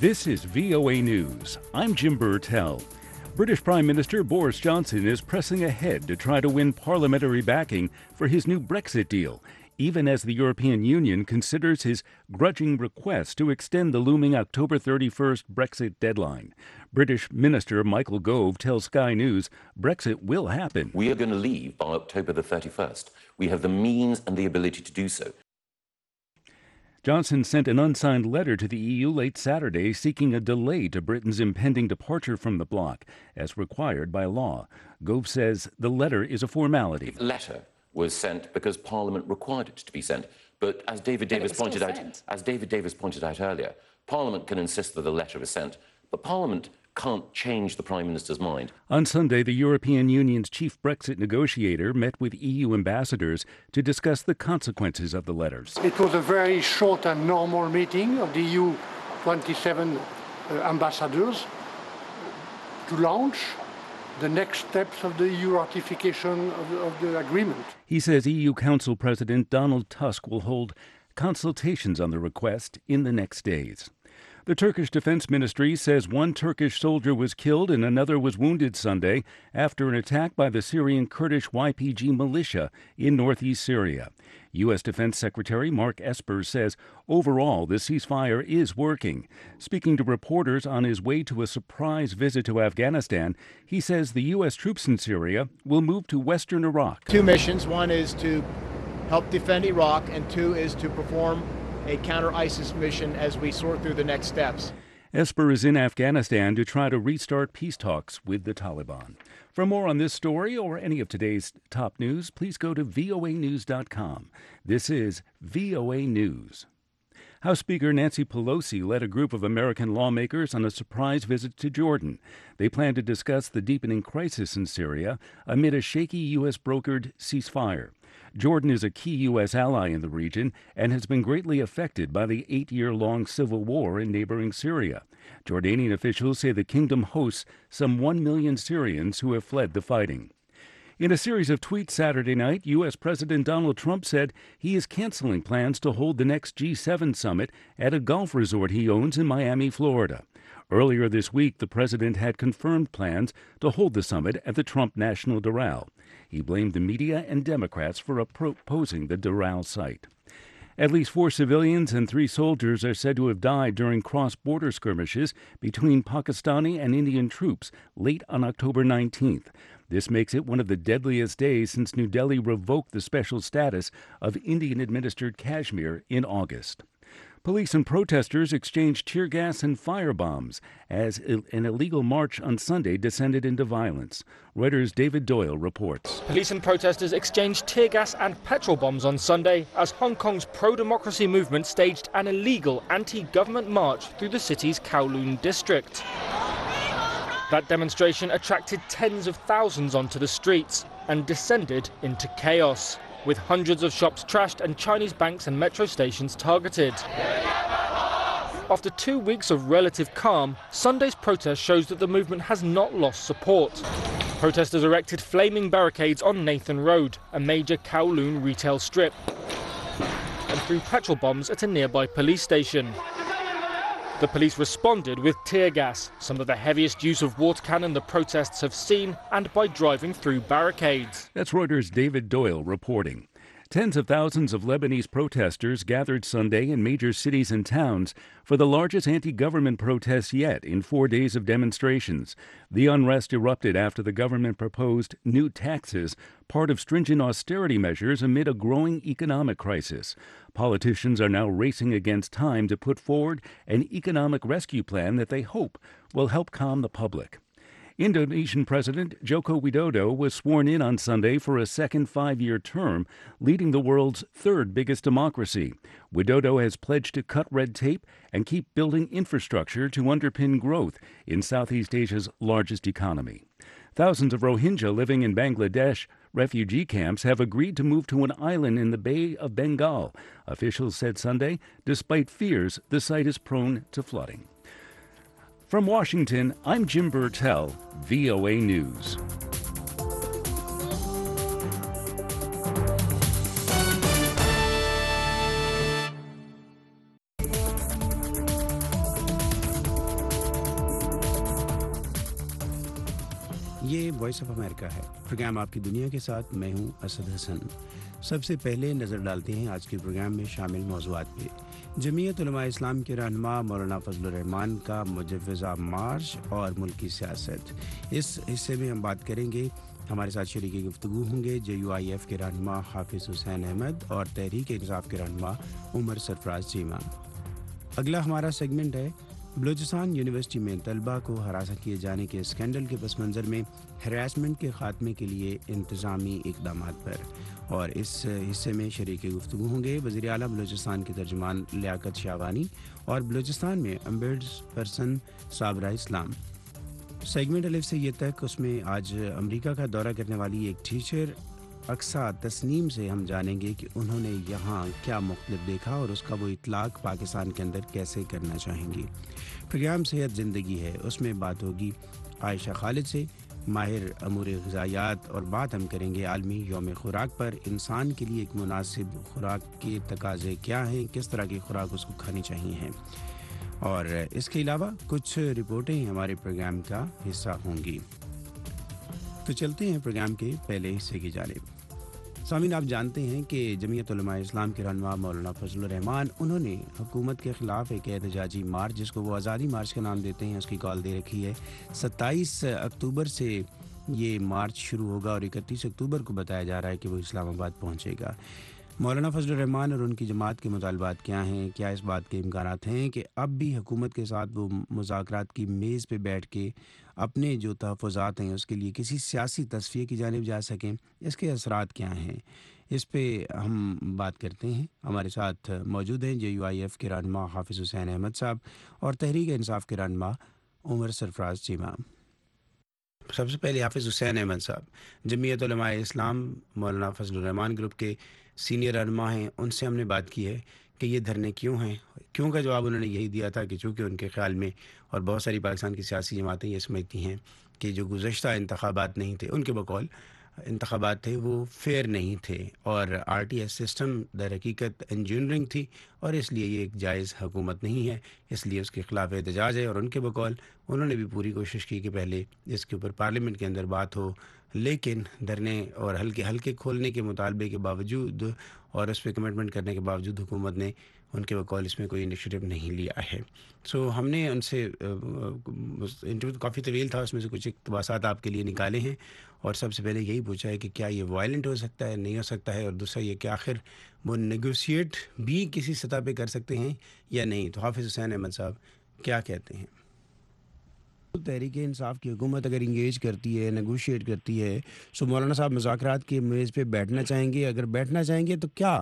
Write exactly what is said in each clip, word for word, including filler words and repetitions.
This is V O A News. I'm Jim Burtell. British Prime Minister Boris Johnson is pressing ahead to try to win parliamentary backing for his new Brexit deal, even as the European Union considers his grudging request to extend the looming October thirty-first Brexit deadline. British Minister Michael Gove tells Sky News Brexit will happen. We are going to leave by October the thirty-first. We have the means and the ability to do so. Johnson sent an unsigned letter to the E U late Saturday seeking a delay to Britain's impending departure from the bloc, as required by law. Gove says the letter is a formality. The letter was sent because Parliament required it to be sent. But as David Davis pointed out, as David Davis pointed out earlier, Parliament can insist that the letter is sent, but Parliament can't change the Prime Minister's mind. On Sunday, the European Union's chief Brexit negotiator met with E U ambassadors to discuss the consequences of the letters. It was a very short and normal meeting of the E U twenty-seven uh, ambassadors to launch the next steps of the E U ratification of the, of the agreement. He says E U Council President Donald Tusk will hold consultations on the request in the next days. The Turkish Defense Ministry says one Turkish soldier was killed and another was wounded Sunday after an attack by the Syrian Kurdish Y P G militia in northeast Syria. U S. Defense Secretary Mark Esper says overall the ceasefire is working. Speaking to reporters on his way to a surprise visit to Afghanistan, he says the U S troops in Syria will move to western Iraq. Two missions. One is to help defend Iraq, and two is to perform a counter-ISIS mission as we sort through the next steps. Esper is in Afghanistan to try to restart peace talks with the Taliban. For more on this story or any of today's top news, please go to V O A news dot com. This is V O A News. House Speaker Nancy Pelosi led a group of American lawmakers on a surprise visit to Jordan. They plan to discuss the deepening crisis in Syria amid a shaky U S-brokered ceasefire. Jordan is a key U S ally in the region and has been greatly affected by the eight-year-long civil war in neighboring Syria. Jordanian officials say the kingdom hosts some one million Syrians who have fled the fighting. In a series of tweets Saturday night, U S. President Donald Trump said he is canceling plans to hold the next G seven summit at a golf resort he owns in Miami, Florida. Earlier this week, the president had confirmed plans to hold the summit at the Trump National Doral. He blamed the media and Democrats for opposing the Doral site. At least four civilians and three soldiers are said to have died during cross-border skirmishes between Pakistani and Indian troops late on October nineteenth. This makes it one of the deadliest days since New Delhi revoked the special status of Indian-administered Kashmir in August. Police and protesters exchanged tear gas and firebombs as an illegal march on Sunday descended into violence. Reuters' David Doyle reports. Police and protesters exchanged tear gas and petrol bombs on Sunday as Hong Kong's pro-democracy movement staged an illegal anti-government march through the city's Kowloon district. That demonstration attracted tens of thousands onto the streets and descended into chaos, with hundreds of shops trashed and Chinese banks and metro stations targeted. After two weeks of relative calm, Sunday's protest shows that the movement has not lost support. Protesters erected flaming barricades on Nathan Road, a major Kowloon retail strip, and threw petrol bombs at a nearby police station. The police responded with tear gas, some of the heaviest use of water cannon the protests have seen, and by driving through barricades. That's Reuters' David Doyle reporting. Tens of thousands of Lebanese protesters gathered Sunday in major cities and towns for the largest anti-government protests yet in four days of demonstrations. The unrest erupted after the government proposed new taxes, part of stringent austerity measures amid a growing economic crisis. Politicians are now racing against time to put forward an economic rescue plan that they hope will help calm the public. Indonesian President Joko Widodo was sworn in on Sunday for a second five-year term, leading the world's third biggest democracy. Widodo has pledged to cut red tape and keep building infrastructure to underpin growth in Southeast Asia's largest economy. Thousands of Rohingya living in Bangladesh refugee camps have agreed to move to an island in the Bay of Bengal, officials said Sunday, despite fears the site is prone to flooding. From Washington, I'm Jim Burtell, V O A News. یہ Voice of America ہے، programme آپ کی دنیا کے ساتھ، میں ہوں اسد حسن۔ سب سے پہلے نظر ڈالتے ہیں آج کے پروگرام میں شامل موضوعات پہ۔ جمعیت علماء اسلام کے رہنما مولانا فضل الرحمان کا مجوزہ مارچ اور ملکی سیاست، اس حصے میں ہم بات کریں گے۔ ہمارے ساتھ شریک گفتگو ہوں گے جے یو آئی ایف کے رہنما حافظ حسین احمد اور تحریک انصاف کے رہنما عمر سرفراز چیمہ۔ اگلا ہمارا سیگمنٹ ہے بلوچستان یونیورسٹی میں طلباء کو ہراساں کیے جانے کے اسکینڈل کے پس منظر میں ہراسمنٹ کے خاتمے کے لیے انتظامی اقدامات پر، اور اس حصے میں شریک گفتگو ہوں گے وزیر اعلیٰ بلوچستان کے ترجمان لیاقت شاہوانی اور بلوچستان میں ombudsperson Sabira Islam. Segment الف سے یہ تک، اس میں آج امریکہ کا دورہ کرنے والی ایک ٹیچر اقصیٰ تسنیم سے ہم جانیں گے کہ انہوں نے یہاں کیا مختلف دیکھا اور اس کا وہ اطلاق پاکستان کے اندر کیسے کرنا چاہیں گی۔ پروگرام صحت زندگی ہے، اس میں بات ہوگی عائشہ خالد سے، ماہر امور غذائیات، اور بات ہم کریں گے عالمی یوم خوراک پر، انسان کے لیے ایک مناسب خوراک کے تقاضے کیا ہیں، کس طرح کی خوراک اس کو کھانی چاہیے ہیں، اور اس کے علاوہ کچھ رپورٹیں ہمارے پروگرام کا حصہ ہوں گی۔ تو چلتے ہیں پروگرام کے پہلے حصے کی جانب۔ سامعین، آپ جانتے ہیں کہ جمعیت علماء اسلام کے رہنما مولانا فضل الرحمان انہوں نے حکومت کے خلاف ایک احتجاجی مارچ، جس کو وہ آزادی مارچ کا نام دیتے ہیں، اس کی کال دے رکھی ہے۔ ستائیس اکتوبر سے یہ مارچ شروع ہوگا اور اکتیس اکتوبر کو بتایا جا رہا ہے کہ وہ اسلام آباد پہنچے گا۔ مولانا فضل الرحمان اور ان کی جماعت کے مطالبات کیا ہیں؟ کیا اس بات کے امکانات ہیں کہ اب بھی حکومت کے ساتھ وہ مذاکرات کی میز پہ بیٹھ کے اپنے جو تحفظات ہیں اس کے لیے کسی سیاسی تصفیے کی جانب جا سکیں؟ اس کے اثرات کیا ہیں؟ اس پہ ہم بات کرتے ہیں۔ ہمارے ساتھ موجود ہیں جے یو آئی ایف کے رہنما حافظ حسین احمد صاحب اور تحریک انصاف کے رہنما عمر سرفراز چیمہ۔ سب سے پہلے حافظ حسین احمد صاحب، جمعیت علماء اسلام مولانا فضل الرحمان گروپ کے سینئر رہنما ہیں، ان سے ہم نے بات کی ہے کہ یہ دھرنے کیوں ہیں۔ کیوں کا جواب انہوں نے یہی دیا تھا کہ چونکہ ان کے خیال میں، اور بہت ساری پاکستان کی سیاسی جماعتیں یہ سمجھتی ہیں کہ جو گزشتہ انتخابات نہیں تھے، ان کے بقول انتخابات تھے وہ فیئر نہیں تھے، اور آر ٹی ایس سسٹم در حقیقت انجینئرنگ تھی، اور اس لیے یہ ایک جائز حکومت نہیں ہے، اس لیے اس کے خلاف احتجاج ہے۔ اور ان کے بقول انہوں نے بھی پوری کوشش کی کہ پہلے اس کے اوپر پارلیمنٹ کے اندر بات ہو، لیکن دھرنے اور ہلکے ہلکے کھولنے کے مطالبے کے باوجود اور اس پہ کمٹمنٹ کرنے کے باوجود حکومت نے ان کے بقول اس میں کوئی انیشیٹو نہیں لیا ہے۔ سو ہم نے ان سے انٹرویو کافی طویل تھا، اس میں سے کچھ اقتباسات آپ کے لیے نکالے ہیں، اور سب سے پہلے یہی پوچھا ہے کہ کیا یہ وائلنٹ ہو سکتا ہے، نہیں ہو سکتا ہے، اور دوسرا یہ کہ آخر وہ نیگوشیٹ بھی کسی سطح پہ کر سکتے ہیں یا نہیں۔ تو حافظ حسین احمد صاحب کیا کہتے ہیں؟ تحریک انصاف کی حکومت اگر انگیج کرتی ہے، نیگوشیٹ کرتی ہے، سو مولانا صاحب مذاکرات کے میز پہ بیٹھنا چاہیں گے؟ اگر بیٹھنا چاہیں گے تو کیا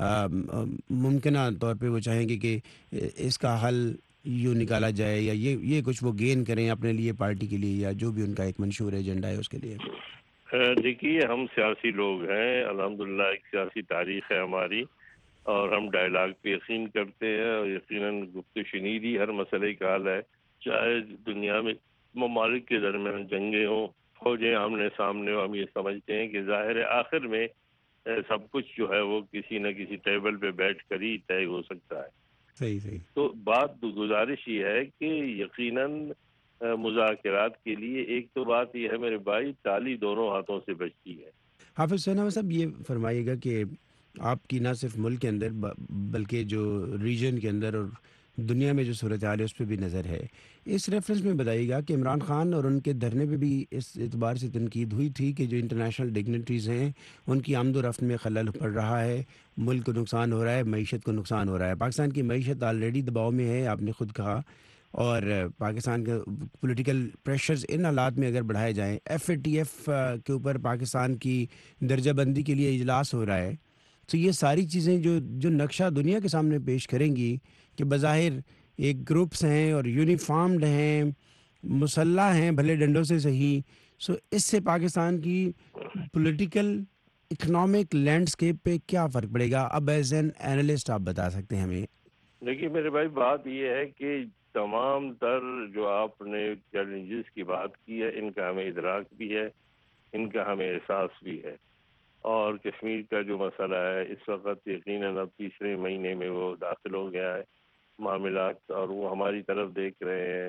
ممکنہ طور پہ وہ چاہیں گے کہ اس کا حل یوں نکالا جائے، یا یہ یہ کچھ وہ گین کریں اپنے لیے، پارٹی کے لیے، یا جو بھی ان کا ایک منشور ایجنڈا ہے اس کے لیے؟ دیکھیے، ہم سیاسی لوگ ہیں، الحمدللہ ایک سیاسی تاریخ ہے ہماری، اور ہم ڈائلاگ پہ یقین کرتے ہیں، اور یقیناً گفت و شنیدی ہر مسئلے کا حل ہے، چاہے دنیا میں ممالک کے درمیان جنگیں ہوں، فوجیں آمنے سامنے ہو، ہم یہ سمجھتے ہیں کہ ظاہر آخر میں سب کچھ جو ہے وہ کسی نہ کسی ٹیبل پہ بیٹھ کر ہی طے ہو سکتا ہے۔ صحیح صحیح تو بات گزارش یہ ہے کہ یقیناً مذاکرات کے لیے ایک تو بات یہ ہے میرے بھائی، تالی دونوں ہاتھوں سے بجتی ہے۔ حافظ حسین صاحب، یہ فرمائیے گا کہ آپ کی نہ صرف ملک کے اندر بلکہ جو ریجن کے اندر اور دنیا میں جو صورتحال ہے اس پہ بھی نظر ہے، اس ریفرنس میں بتائیے گا کہ عمران خان اور ان کے دھرنے پہ بھی اس اعتبار سے تنقید ہوئی تھی کہ جو انٹرنیشنل ڈگنیٹریز ہیں ان کی آمد و رفت میں خلل پڑ رہا ہے، ملک کو نقصان ہو رہا ہے، معیشت کو نقصان ہو رہا ہے۔ پاکستان کی معیشت آلریڈی دباؤ میں ہے، آپ نے خود کہا، اور پاکستان کا پولیٹیکل پریشرز ان حالات میں اگر بڑھائے جائیں، ایف اے ٹی ایف کے اوپر پاکستان کی درجہ بندی کے لیے اجلاس ہو رہا ہے، تو یہ ساری چیزیں جو جو نقشہ دنیا کے سامنے پیش کریں گی کہ بظاہر ایک گروپس ہیں اور یونیفارمڈ ہیں، مسلح ہیں بھلے ڈنڈوں سے صحیح، سو اس سے پاکستان کی پولیٹیکل اکنامک لینڈسکیپ پہ کیا فرق پڑے گا؟ اب ایز این اینالسٹ آپ بتا سکتے ہیں ہمیں۔ دیکھیے میرے بھائی، بات یہ ہے کہ تمام تر جو آپ نے چیلنجز کی بات کی ہے، ان کا ہمیں ادراک بھی ہے، ان کا ہمیں احساس بھی ہے، اور کشمیر کا جو مسئلہ ہے اس وقت یقیناً اب تیسرے مہینے میں وہ داخل ہو گیا ہے معاملات، اور وہ ہماری طرف دیکھ رہے ہیں،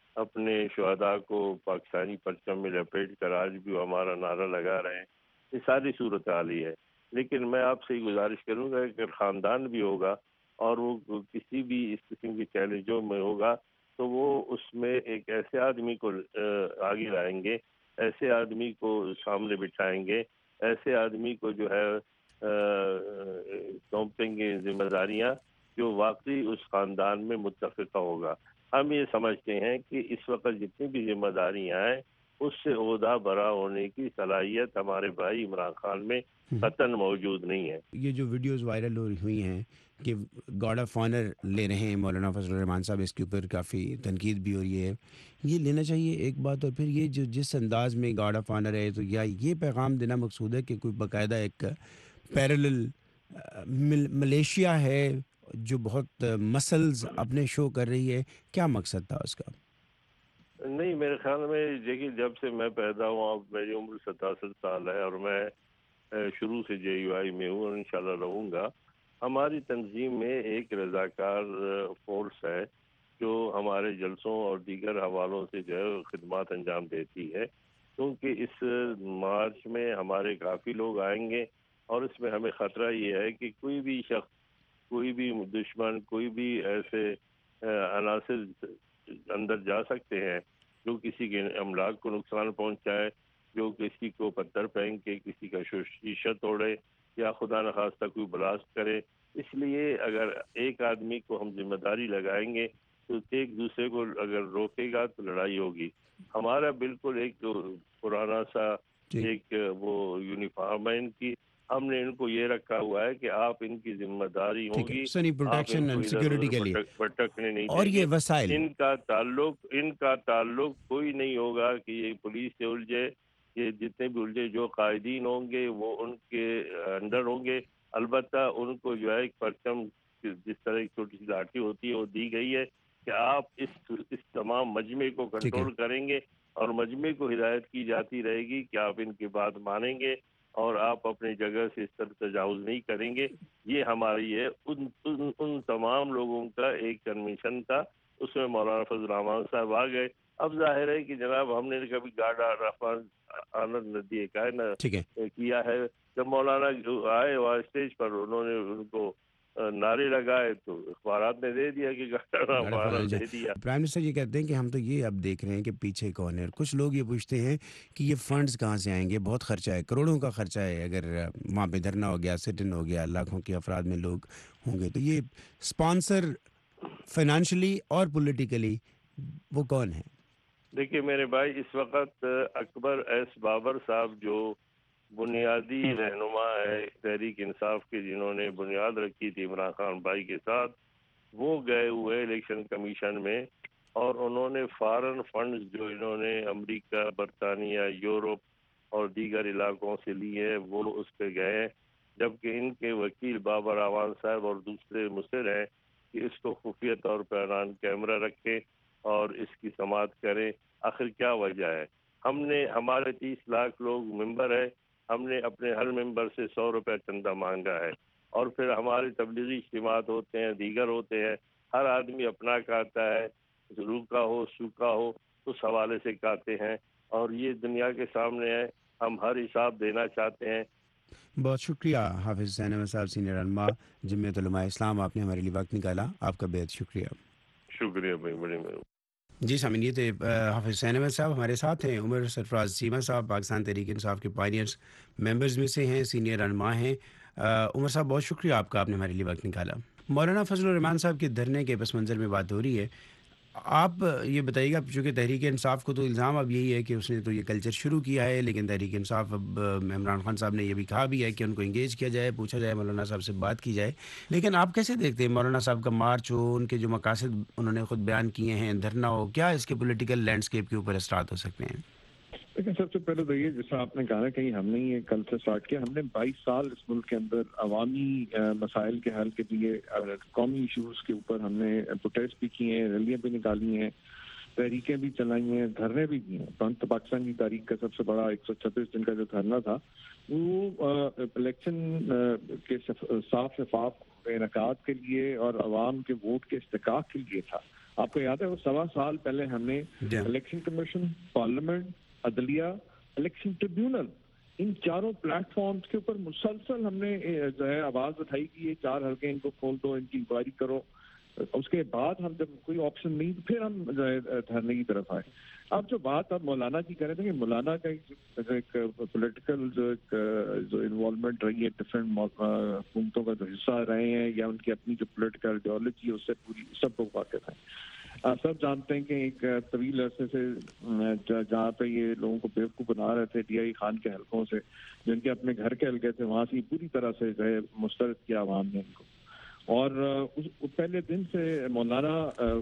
اپنے شہداء کو پاکستانی پرچم میں لپیٹ کر آج بھی وہ ہمارا نعرہ لگا رہے ہیں. یہ ساری صورتحال ہی ہے. لیکن میں آپ سے گزارش کروں گا کہ خاندان بھی ہوگا اور وہ کسی بھی اس قسم کے چیلنجوں میں ہوگا تو وہ اس میں ایک ایسے آدمی کو آگے لائیں گے, ایسے آدمی کو سامنے بٹھائیں گے, ایسے آدمی کو جو ہے سونپیں گے ذمہ داریاں جو واقعی اس خاندان میں متفقہ ہوگا. ہم یہ سمجھتے ہیں کہ اس وقت جتنی بھی ذمہ داریاں ہیں اس سے عہدہ برا ہونے کی صلاحیت ہمارے بھائی عمران خان میں قطعاً موجود نہیں ہے. یہ جو ویڈیوز وائرل ہوئی ہیں کہ گارڈ آف آنر لے رہے ہیں مولانا فضل الرحمان صاحب, اس کے اوپر کافی تنقید بھی ہو رہی ہے. یہ لینا چاہیے ایک بات, اور پھر یہ جو جس انداز میں گارڈ آف آنر ہے تو یا یہ پیغام دینا مقصود ہے کہ کوئی باقاعدہ ایک پیرلل ملیشیا ہے جو بہت مسلز اپنے شو کر رہی ہے, کیا مقصد تھا اس کا؟ نہیں, میرے خیال میں دیکھیے جب سے میں پیدا ہوا, اب میری عمر ستاسٹھ سال ہے اور میں شروع سے جے یو آئی میں ہوں اور انشاءاللہ رہوں گا. ہماری تنظیم میں ایک رضاکار فورس ہے جو ہمارے جلسوں اور دیگر حوالوں سے جو ہے خدمات انجام دیتی ہے, کیونکہ اس مارچ میں ہمارے کافی لوگ آئیں گے اور اس میں ہمیں خطرہ یہ ہے کہ کوئی بھی شخص, کوئی بھی دشمن, کوئی بھی ایسے عناصر اندر جا سکتے ہیں جو کسی کے املاک کو نقصان پہنچائے, جو کسی کو پتھر پھینک کے کسی کا شیشہ توڑے یا خدا نخواستہ کوئی بلاسٹ کرے. اس لیے اگر ایک آدمی کو ہم ذمہ داری لگائیں گے تو ایک دوسرے کو اگر روکے گا تو لڑائی ہوگی. ہمارا بالکل ایک پرانا سا ایک وہ یونیفارم ہے ان کی, ہم نے ان کو یہ رکھا ہوا ہے کہ آپ ان کی ذمہ داری ہوگی, پروٹیکشن اینڈ سیکورٹی کے لیے, بھٹکنے نہیں اور یہ وسائل ان کا تعلق ان کا تعلق کوئی نہیں ہوگا کہ یہ پولیس سے الجھے. یہ جتنے بھی الجھے جو قائدین ہوں گے وہ ان کے انڈر ہوں گے. البتہ ان کو جو ہے ایک پرچم جس طرح ایک چھوٹی سی لاٹھی ہوتی ہے وہ دی گئی ہے کہ آپ اس اس تمام مجمع کو کنٹرول کریں گے اور مجمع کو ہدایت کی جاتی رہے گی کہ آپ ان کی بات مانیں گے اور آپ اپنی جگہ سے اس طرح تجاوز نہیں کریں گے. یہ ہماری ہے. ان, ان, ان تمام لوگوں کا ایک کنوینشن تھا, اس میں مولانا فضل الرحمان صاحب آ گئے. اب ظاہر ہے کہ جناب ہم نے کبھی گارڈ آنر نہ دیے کا ہے نہ کیا ہے. جب مولانا جو آئے وہاں اسٹیج پر انہوں نے ان کو نعرے لگائے تو اخبارات نے دے دیا کہ دے دیا. پرائم منسٹر یہ کہتے ہیں کہ ہم تو یہ اب دیکھ رہے ہیں کہ پیچھے کون ہے. کچھ لوگ یہ پوچھتے ہیں کہ یہ فنڈز کہاں سے آئیں گے, بہت خرچہ ہے, کروڑوں کا خرچہ ہے. اگر وہاں پہ دھرنا ہو گیا, سٹن ہو گیا, لاکھوں کے افراد میں لوگ ہوں گے, تو یہ اسپانسر فائنانشلی اور پولیٹیکلی وہ کون ہے؟ دیکھیے میرے بھائی, اس وقت اکبر ایس بابر صاحب جو بنیادی رہنما ہے تحریک انصاف کے, جنہوں نے بنیاد رکھی تھی عمران خان بھائی کے ساتھ, وہ گئے ہوئے الیکشن کمیشن میں اور انہوں نے فارن فنڈز جو انہوں نے امریکہ, برطانیہ, یورپ اور دیگر علاقوں سے لیے وہ اس پہ گئے, جبکہ ان کے وکیل بابر اعوان صاحب اور دوسرے مصر ہیں کہ اس کو خفیہ طور پر آن کیمرہ رکھے اور اس کی سماعت کریں. آخر کیا وجہ ہے؟ ہم نے, ہمارے تیس لاکھ لوگ ممبر ہیں, ہم نے اپنے ہر ممبر سے سو روپے چندہ مانگا ہے اور پھر ہمارے تبلیغی اجتماعات ہوتے ہیں, دیگر ہوتے ہیں, ہر آدمی اپنا کہتا ہے, روکا ہو سوکھا ہو اس حوالے سے کہتے ہیں اور یہ دنیا کے سامنے ہے. ہم ہر حساب دینا چاہتے ہیں. بہت شکریہ حافظ حسین احمد صاحب, سینئر علماء جمعیت علماء اسلام, آپ نے ہمارے لیے وقت نکالا, آپ کا بہت شکریہ. شکریہ بھائی, بڑی مہربانی. جی سامعین, یہ تھے حافظ حسین احمد صاحب. ہمارے ساتھ ہیں عمر سرفراز چیمہ صاحب, پاکستان تحریک انصاف کے پائنیئرز ممبرز میں سے ہیں, سینئر علماء ہیں. عمر صاحب بہت شکریہ آپ کا, آپ نے ہمارے لیے وقت نکالا. مولانا فضل الرحمان صاحب کے دھرنے کے پس منظر میں بات ہو رہی ہے. آپ یہ بتائیے گا, چونکہ تحریک انصاف کو تو الزام اب یہی ہے کہ اس نے تو یہ کلچر شروع کیا ہے, لیکن تحریک انصاف اب عمران خان صاحب نے یہ بھی کہا بھی ہے کہ ان کو انگیج کیا جائے, پوچھا جائے, مولانا صاحب سے بات کی جائے. لیکن آپ کیسے دیکھتے ہیں مولانا صاحب کا مارچ ہو, ان کے جو مقاصد انہوں نے خود بیان کیے ہیں, دھرنا ہو, کیا اس کے پولیٹیکل لینڈسکیپ کے اوپر اثرات ہو سکتے ہیں؟ لیکن سب سے پہلے تو یہ, جیسا آپ نے کہا نا, کہیں ہم نے یہ کل سے اسٹارٹ کیا, ہم نے بائیس سال اس ملک کے اندر عوامی مسائل کے حل کے لیے, قومی ایشوز کے اوپر ہم نے پروٹیسٹ بھی کیے ہیں, ریلیاں بھی نکالی ہیں, تحریکیں بھی چلائی ہیں, دھرنے بھی کیے ہیں. تو پاکستان کی تاریخ کا سب سے بڑا ایک سو چھبیس دن کا جو دھرنا تھا وہ الیکشن کے صاف شفاف انعقاد کے لیے اور عوام کے ووٹ کے استحقاق کے لیے تھا. آپ کو یاد ہے وہ سوا سال پہلے ہم نے الیکشن کمیشن، پارلیمنٹ، عدلیہ، الیکشن ٹریبیونل، ان چاروں پلیٹ فارمز کے اوپر مسلسل ہم نے جو ہے آواز اٹھائی کہ یہ چار حلقے ان کو کھول دو، ان کی انکوائری کرو. اس کے بعد ہم جب کوئی آپشن نہیں پھر ہم جو ہے دھرنے کی طرف آئے. اب جو بات اب مولانا کی کہہ رہے تھے کہ مولانا کا ایک پولیٹیکل جو ایک جو انوالومنٹ رہی ہے ڈفرینٹ حکومتوں کا جو حصہ رہے ہیں یا ان کی اپنی جو پولیٹیکل آئیڈیالوجی ہے اس سے پوری سب کو واقف ہے. آپ سب جانتے ہیں کہ ایک طویل عرصے سے جہاں پہ یہ لوگوں کو بیوقوف بنا رہے تھے ڈی آئی خان کے حلقوں سے، جن کے اپنے گھر کے حلقے تھے، وہاں سے پوری طرح سے جو ہے مسترد کیا عوام نے ان کو. اور اس پہلے دن سے مولانا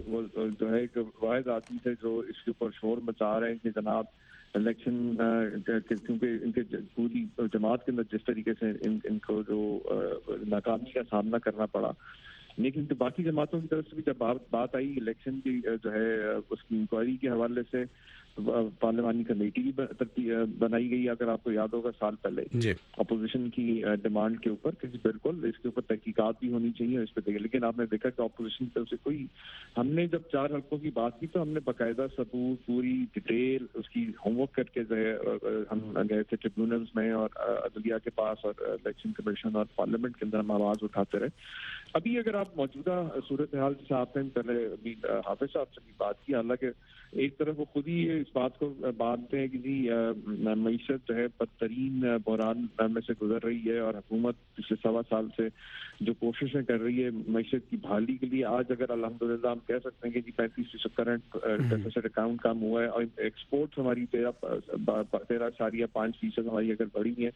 جو ہے ایک واحد آدمی تھے جو اس کے اوپر شور مچا رہے ہیں کہ جناب الیکشن، کیونکہ ان کے پوری جماعت کے اندر جس طریقے سے ان ان کو جو ناکامی کا سامنا کرنا پڑا، لیکن باقی جماعتوں کی طرف سے بھی جب بات آئی الیکشن کی جو ہے اس کی انکوائری کے حوالے سے پارلیمانی کمیٹی بھی بنائی گئی. اگر آپ کو یاد ہوگا سال پہلے اپوزیشن کی ڈیمانڈ کے اوپر کہ بالکل اس کے اوپر تحقیقات بھی ہونی چاہیے اس پہ دیکھیں. لیکن آپ نے دیکھا کہ اپوزیشن کی طرف سے کوئی، ہم نے جب چار حلقوں کی بات کی تو ہم نے باقاعدہ ثبوت پوری ڈیٹیل اس کی ہوم ورک کر کے جو ہے ہم گئے تھے ٹریبیونلز میں اور عدلیہ کے پاس اور الیکشن کمیشن اور پارلیمنٹ کے اندر ہم آواز اٹھاتے رہے. ابھی اگر آپ موجودہ صورتحال جیسے آپ نے پہلے ابھی حافظ صاحب سے بھی بات کی، حالانکہ ایک طرف وہ خود ہی اس بات کو باندھتے ہیں کہ جی معیشت جو ہے بدترین بحران میں سے گزر رہی ہے اور حکومت پچھلے سوا سال سے جو کوششیں کر رہی ہے معیشت کی بحالی کے لیے، آج اگر الحمدللہ ہم کہہ سکتے ہیں کہ جی پینتیس فیصد کرنٹ ڈیفیسٹ اکاؤنٹ کم ہوا ہے اور ایکسپورٹس ہماری تیرہ تیرہ اشاریہ پانچ فیصد ہماری اگر بڑھی ہے،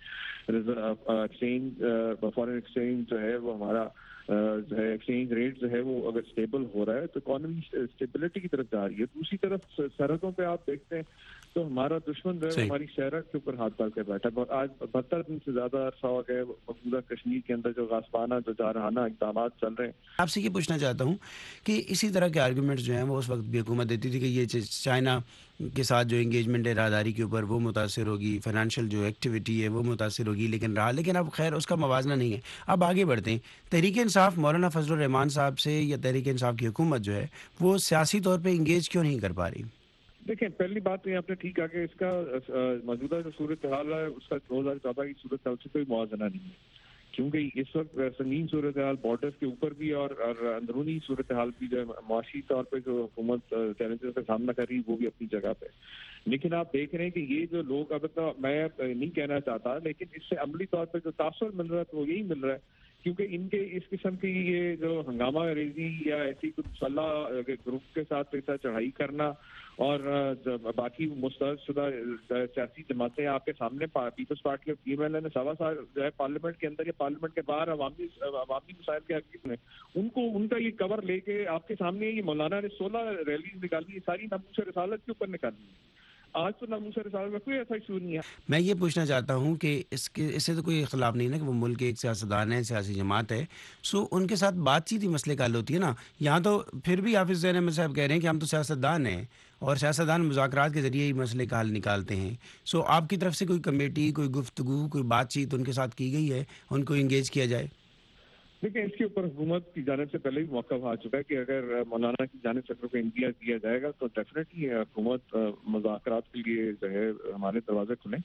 ایکسچینج فارن ایکسچینج جو ہے وہ ہمارا جو ہے ایکسچینج ریٹ جو ہے وہ اگر اسٹیبل ہو رہا ہے تو اکانومی اسٹیبلٹی کی طرف جا رہی ہے. دوسری طرف سرحدوں پہ آپ دیکھتے ہیں تو ہمارا دشمن جو ہے ہماری سرحد کے اوپر ہاتھ ڈال کے بیٹھا ہے. آج بہتر دن سے زیادہ عرصہ ہو گیا موجودہ کشمیر کے اندر جو غاصبانہ جو جارحانہ اقدامات چل رہے ہیں. آپ سے یہ پوچھنا چاہتا ہوں کہ اسی طرح کے آرگومنٹس جو ہیں وہ اس وقت بھی حکومت دیتی تھی کہ یہ چائنا کے ساتھ جو انگیجمنٹ ہے راہداری کے اوپر وہ متاثر ہوگی، فائنینشیل جو ایکٹیویٹی ہے وہ متاثر ہوگی، لیکن رہا لیکن اب خیر اس کا موازنہ نہیں ہے. اب آگے بڑھتے ہیں. تحریک انصاف مولانا فضل الرحمان صاحب سے یا تحریک انصاف کی حکومت جو ہے وہ سیاسی طور پہ انگیج کیوں نہیں کر پا رہی؟ دیکھیں پہلی بات تو یہ آپ نے ٹھیک کہا کہ اس کا موجودہ جو صورتحال ہے اس کا دو ہزار چودہ کی صورتحال سے کوئی موازنہ نہیں ہے، کیونکہ اس وقت سنگین صورتحال بارڈرز کے اوپر بھی اور اندرونی صورتحال بھی جو ہے معاشی طور پہ جو حکومت چیلنجز کا سامنا کر رہی ہے وہ بھی اپنی جگہ پہ. لیکن آپ دیکھ رہے ہیں کہ یہ جو لوگ اب میں نہیں کہنا چاہتا لیکن اس سے عملی طور پہ جو تاثر مل رہا ہے وہ یہی مل رہا ہے کیونکہ ان کے اس قسم کی یہ جو ہنگامہ ریزی یا ایسی کچھ مسلح گروپ کے ساتھ ایسا چڑھائی کرنا اور باقی مسترد شدہ سیاسی جماعتیں آپ کے سامنے Peoples Party of P M L A نے سوا سال جو ہے پارلیمنٹ کے اندر یا پارلیمنٹ کے باہر عوامی عوامی مسائل کے حقیقت میں ان کو ان کا یہ کور لے کے آپ کے سامنے یہ مولانا نے سولہ ریلیز نکالی، ساری ناموس رسالت کے اوپر نکالی. آج تو ناموس رسالت میں کوئی ایسا ایشو نہیں ہے. میں یہ پوچھنا چاہتا ہوں کہ اس کے اس سے تو کوئی اختلاف نہیں نا کہ وہ ملک کے ایک سیاستدان ہے، سیاسی جماعت ہے، سو ان کے ساتھ بات چیت ہی مسئلے کا حل ہوتی ہے نا. یہاں تو پھر بھی حافظ زین احمد صاحب کہہ رہے ہیں کہ ہم تو سیاستدان ہیں اور سیاستدان مذاکرات کے ذریعے ہی مسئلے کا حل نکالتے ہیں. سو آپ کی طرف سے کوئی کمیٹی، کوئی گفتگو، کوئی بات چیت ان کے ساتھ کی گئی ہے، ان کو انگیج کیا جائے؟ دیکھیں اس کے اوپر حکومت کی جانب سے پہلے ہی موقف آ چکا ہے کہ اگر مولانا کی جانب سے کوئی انگیج کیا جائے گا تو ڈیفینیٹلی حکومت مذاکرات کے لیے جو ہے ہمارے دروازے کھلیں.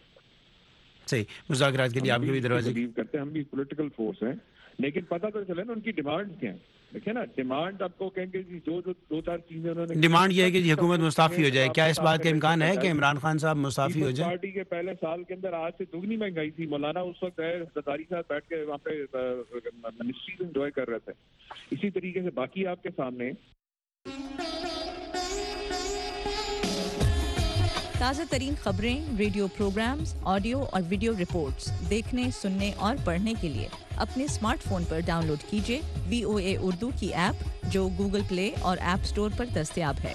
صحیح، مذاکرات کے لیے آپ کے بھی دروازے بلیو کرتے ہیں. ہم بھی پولیٹیکل فورس ہیں لیکن پتہ تو چلے نا ان کی ڈیمانڈ کیا ہے. دیکھیں نا ڈیمانڈ آپ کو کہیں گے جی جو جو دو چار چیزیں انہوں نے ڈیمانڈ یہ ہے کہ جی حکومت مستعفی ہو جائے. کیا اس بات کا امکان ہے کہ عمران خان صاحب مستعفی ہو جائیں؟ پارٹی کے پہلے سال کے اندر آج سے دگنی مہنگائی تھی. مولانا اس وقت ہے زرداری صاحب بیٹھ کے وہاں پہ منسٹریز انجوائے کر رہے تھے. اسی طریقے سے باقی آپ کے سامنے تازہ ترین خبریں، ریڈیو پروگرامز، آڈیو اور ویڈیو رپورٹس دیکھنے، سننے اور پڑھنے کے لیے اپنے اسمارٹ فون پر ڈاؤن لوڈ کیجیے وی او اے اردو کی ایپ جو گوگل پلے اور ایپ اسٹور پر دستیاب ہے.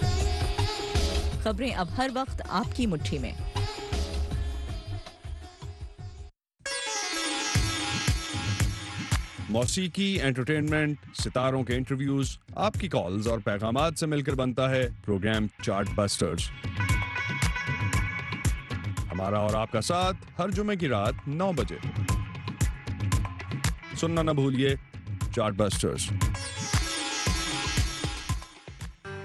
خبریں اب ہر وقت آپ کی مٹھی میں. موسیقی، انٹرٹینمنٹ، ستاروں کے انٹرویوز، آپ کی کالز اور پیغامات سے مل کر بنتا ہے پروگرام چارٹ بسٹرز. ہمارا اور آپ کا ساتھ ہر جمعے کی رات نو بجے. سننا نہ بھولیے چارٹ بسٹرز.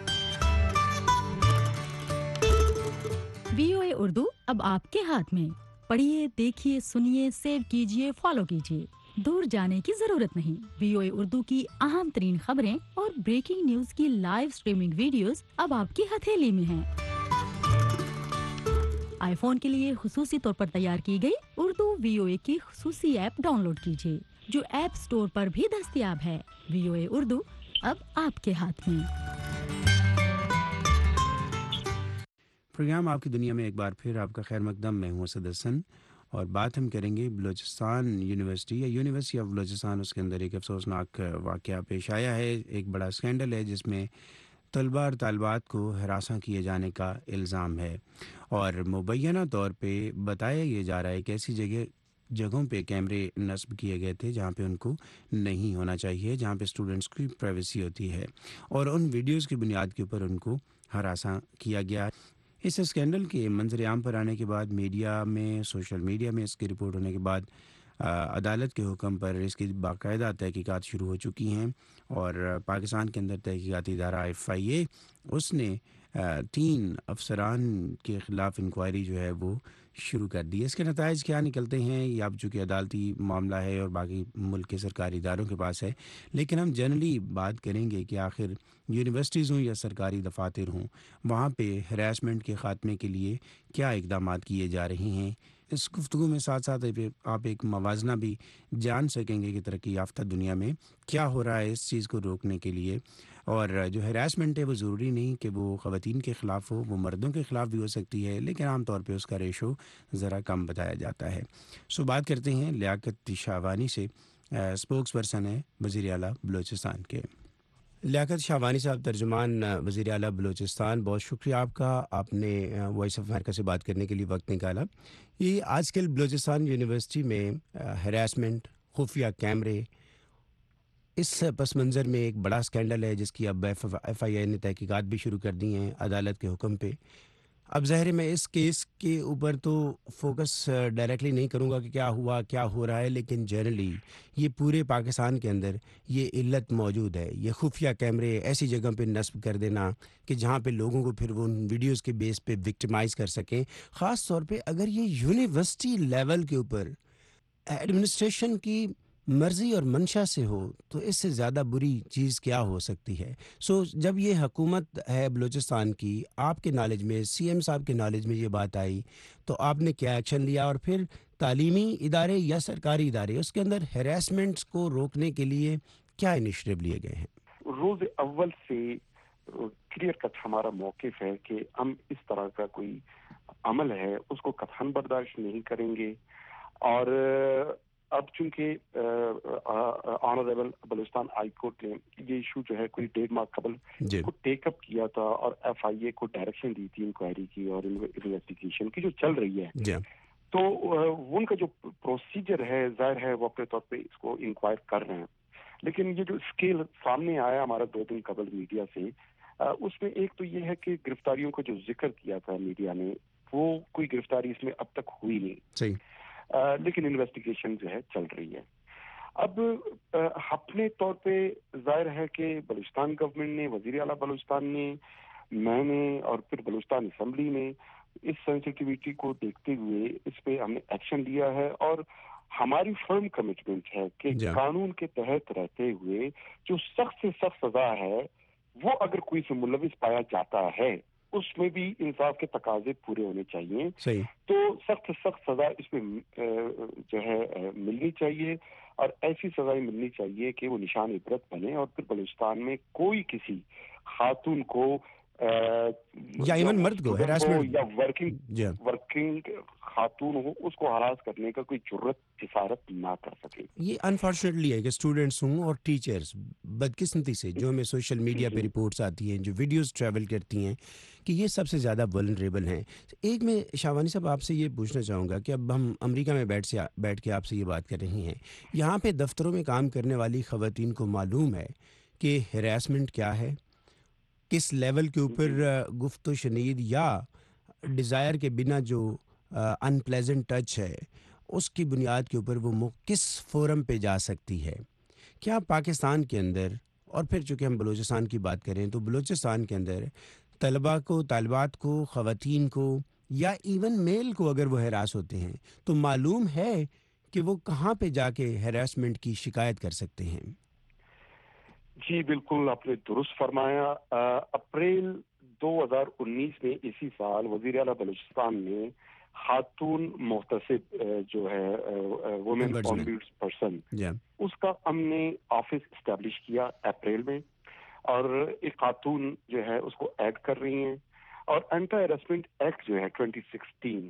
اردو اب آپ کے ہاتھ میں. پڑھیے، دیکھیے، سنیے، سیو کیجیے، فالو کیجیے. دور جانے کی ضرورت نہیں. وی او اے اردو کی اہم ترین خبریں اور بریکنگ نیوز کی لائیو سٹریمنگ ویڈیوز اب آپ کی ہتھیلی میں ہیں. آئی فون کے لیے خصوصی طور پر تیار کی گئی اردو وی او اے کی خصوصی ایپ ڈاؤن لوڈ کیجیے جو ایپ سٹور پر بھی دستیاب ہے. وی او اے اردو اب آپ کے ہاتھ میں. پروگرام آپ کی دنیا میں ایک بار پھر آپ کا خیر مقدم. میں ہوں اسد حسن اور بات ہم کریں گے بلوچستان یونیورسٹی یا یونیورسٹی آف بلوچستان. اس کے اندر ایک افسوسناک واقعہ پیش آیا ہے. ایک بڑا اسکینڈل ہے جس میں طلباء اور طالبات کو ہراساں کیے جانے کا الزام ہے اور مبینہ طور پہ بتایا یہ جا رہا ہے کہ ایسی جگہ جگہوں پہ کیمرے نصب کیے گئے تھے جہاں پہ ان کو نہیں ہونا چاہیے، جہاں پہ اسٹوڈنٹس کی پرائیویسی ہوتی ہے، اور ان ویڈیوز کی بنیاد کے اوپر ان کو ہراساں کیا گیا. اس اسکینڈل کے منظر عام پر آنے کے بعد میڈیا میں، سوشل میڈیا میں اس کی رپورٹ ہونے کے بعد عدالت کے حکم پر اس کی باقاعدہ تحقیقات شروع ہو چکی ہیں اور پاکستان کے اندر تحقیقاتی ادارہ ایف آئی اے اس نے تین افسران کے خلاف انکوائری جو ہے وہ شروع کر دی. اس کے نتائج کیا نکلتے ہیں یہ اب چونکہ عدالتی معاملہ ہے اور باقی ملک کے سرکاری اداروں کے پاس ہے، لیکن ہم جنرلی بات کریں گے کہ آخر یونیورسٹیز ہوں یا سرکاری دفاتر ہوں، وہاں پہ ہراسمنٹ کے خاتمے کے لیے کیا اقدامات کیے جا رہے ہیں. اس گفتگو میں ساتھ ساتھ آپ ایک موازنہ بھی جان سکیں گے کہ ترقی یافتہ دنیا میں کیا ہو رہا ہے اس چیز کو روکنے کے لیے. اور جو ہراسمنٹ ہے وہ ضروری نہیں کہ وہ خواتین کے خلاف ہو، وہ مردوں کے خلاف بھی ہو سکتی ہے، لیکن عام طور پہ اس کا ریشو ذرا کم بتایا جاتا ہے. سو بات کرتے ہیں لیاقت شاہوانی سے، اسپوکس پرسن ہے وزیر اعلیٰ بلوچستان کے. لیاقت شاہوانی صاحب، ترجمان وزیر اعلیٰ بلوچستان، بہت شکریہ آپ کا، آپ نے وائس آف امریکہ سے بات کرنے کے لیے وقت نکالا. یہ آج کل بلوچستان یونیورسٹی میں ہراسمنٹ، خفیہ کیمرے، اس پس منظر میں ایک بڑا اسکینڈل ہے جس کی اب ایف آئی اے نے تحقیقات بھی شروع کر دی ہیں عدالت کے حکم پہ. اب ظاہر ہے میں اس کیس کے اوپر تو فوکس ڈائریکٹلی نہیں کروں گا کہ کیا ہوا کیا ہو رہا ہے، لیکن جنرلی یہ پورے پاکستان کے اندر یہ علت موجود ہے. یہ خفیہ کیمرے ایسی جگہ پہ نصب کر دینا کہ جہاں پہ لوگوں کو پھر وہ ان ویڈیوز کے بیس پہ وکٹمائز کر سکیں، خاص طور پہ اگر یہ یونیورسٹی لیول کے اوپر ایڈمنسٹریشن کی مرضی اور منشا سے ہو تو اس سے زیادہ بری چیز کیا ہو سکتی ہے. سو so, جب یہ حکومت ہے بلوچستان کی، آپ کے نالج میں، سی ایم صاحب کے نالج میں یہ بات آئی تو آپ نے کیا ایکشن لیا، اور پھر تعلیمی ادارے یا سرکاری ادارے اس کے اندر ہراسمنٹس کو روکنے کے لیے کیا انیشیٹو لیے گئے ہیں؟ روز اول سے کلیئر کٹ ہمارا موقف ہے کہ ہم اس طرح کا کوئی عمل ہے اس کو قطعاً برداشت نہیں کریں گے. اور اب چونکہ آنریبل بلوچستان ہائی کورٹ نے یہ ایشو جو ہے کوئی ڈیڑھ ماہ قبل کو ٹیک اپ کیا تھا اور ایف آئی اے کو ڈائریکشن دی تھی انکوائری کی اور انویسٹیگیشن کی جو چل رہی ہے، تو ان کا جو پروسیجر ہے ظاہر ہے وہ اپنے طور پہ اس کو انکوائر کر رہے ہیں. لیکن یہ جو اسکیل سامنے آیا ہمارا دو دن قبل میڈیا سے، اس میں ایک تو یہ ہے کہ گرفتاریوں کا جو ذکر کیا تھا میڈیا نے وہ کوئی گرفتاری اس میں اب تک ہوئی نہیں. صحیح. Uh, لیکن انویسٹیگیشن جو ہے چل رہی ہے. اب uh, اپنے طور پہ ظاہر ہے کہ بلوچستان گورنمنٹ نے، وزیر اعلیٰ بلوچستان نے، میں نے اور پھر بلوچستان اسمبلی نے اس سینسٹیویٹی کو دیکھتے ہوئے اس پہ ہم نے ایکشن لیا ہے، اور ہماری فرم کمٹمنٹ ہے کہ جا. قانون کے تحت رہتے ہوئے جو سخت سے سخت سزا ہے وہ اگر کوئی سے ملوث پایا جاتا ہے اس میں بھی انصاف کے تقاضے پورے ہونے چاہیے. صحیح. تو سخت سخت سزا اس میں جو ہے ملنی چاہیے، اور ایسی سزائیں ملنی چاہیے کہ وہ نشان عبرت بنے، اور پھر بلوچستان میں کوئی کسی خاتون کو یا ایون مرد کو ہراسمنٹ یا ورکنگ ورکنگ خاتون ہو اس کو ہراس کرنے کا کوئی جرت جسارت نہ کر سکے. یہ انفارچونیٹلی ہے کہ اسٹوڈنٹس ہوں اور ٹیچرز بدقسمتی سے جو ہمیں سوشل میڈیا پہ رپورٹس آتی ہیں، جو ویڈیوز ٹریول کرتی ہیں، کہ یہ سب سے زیادہ ولنریبل ہیں. ایک میں شاہوانی صاحب آپ سے یہ پوچھنا چاہوں گا کہ اب ہم امریکہ میں بیٹھ سے بیٹھ کے آپ سے یہ بات کر رہے ہیں، یہاں پہ دفتروں میں کام کرنے والی خواتین کو معلوم ہے کہ ہراسمنٹ کیا ہے، کس لیول کے اوپر گفت و شنید یا ڈیزائر کے بنا جو ان پلیزنٹ ٹچ ہے اس کی بنیاد کے اوپر وہ کس فورم پہ جا سکتی ہے. کیا پاکستان کے اندر، اور پھر چونکہ ہم بلوچستان کی بات کریں تو بلوچستان کے اندر طلباء کو، طالبات کو، خواتین کو یا ایون میل کو اگر وہ ہراس ہوتے ہیں تو معلوم ہے کہ وہ کہاں پہ جا کے ہراسمنٹ کی شکایت کر سکتے ہیں؟ جی بالکل آپ نے درست فرمایا. اپریل دو ہزار انیس میں اسی سال وزیر اعلیٰ بلوچستان نے خاتون محتسب جو ہے وومن آمبیڈس پرسن اس کا ہم نے آفس اسٹیبلش کیا اپریل میں, اور ایک خاتون جو ہے اس کو ایڈ کر رہی ہیں, اور اینٹی ہراسمنٹ ایکٹ جو ہے ٹوینٹی سکسٹین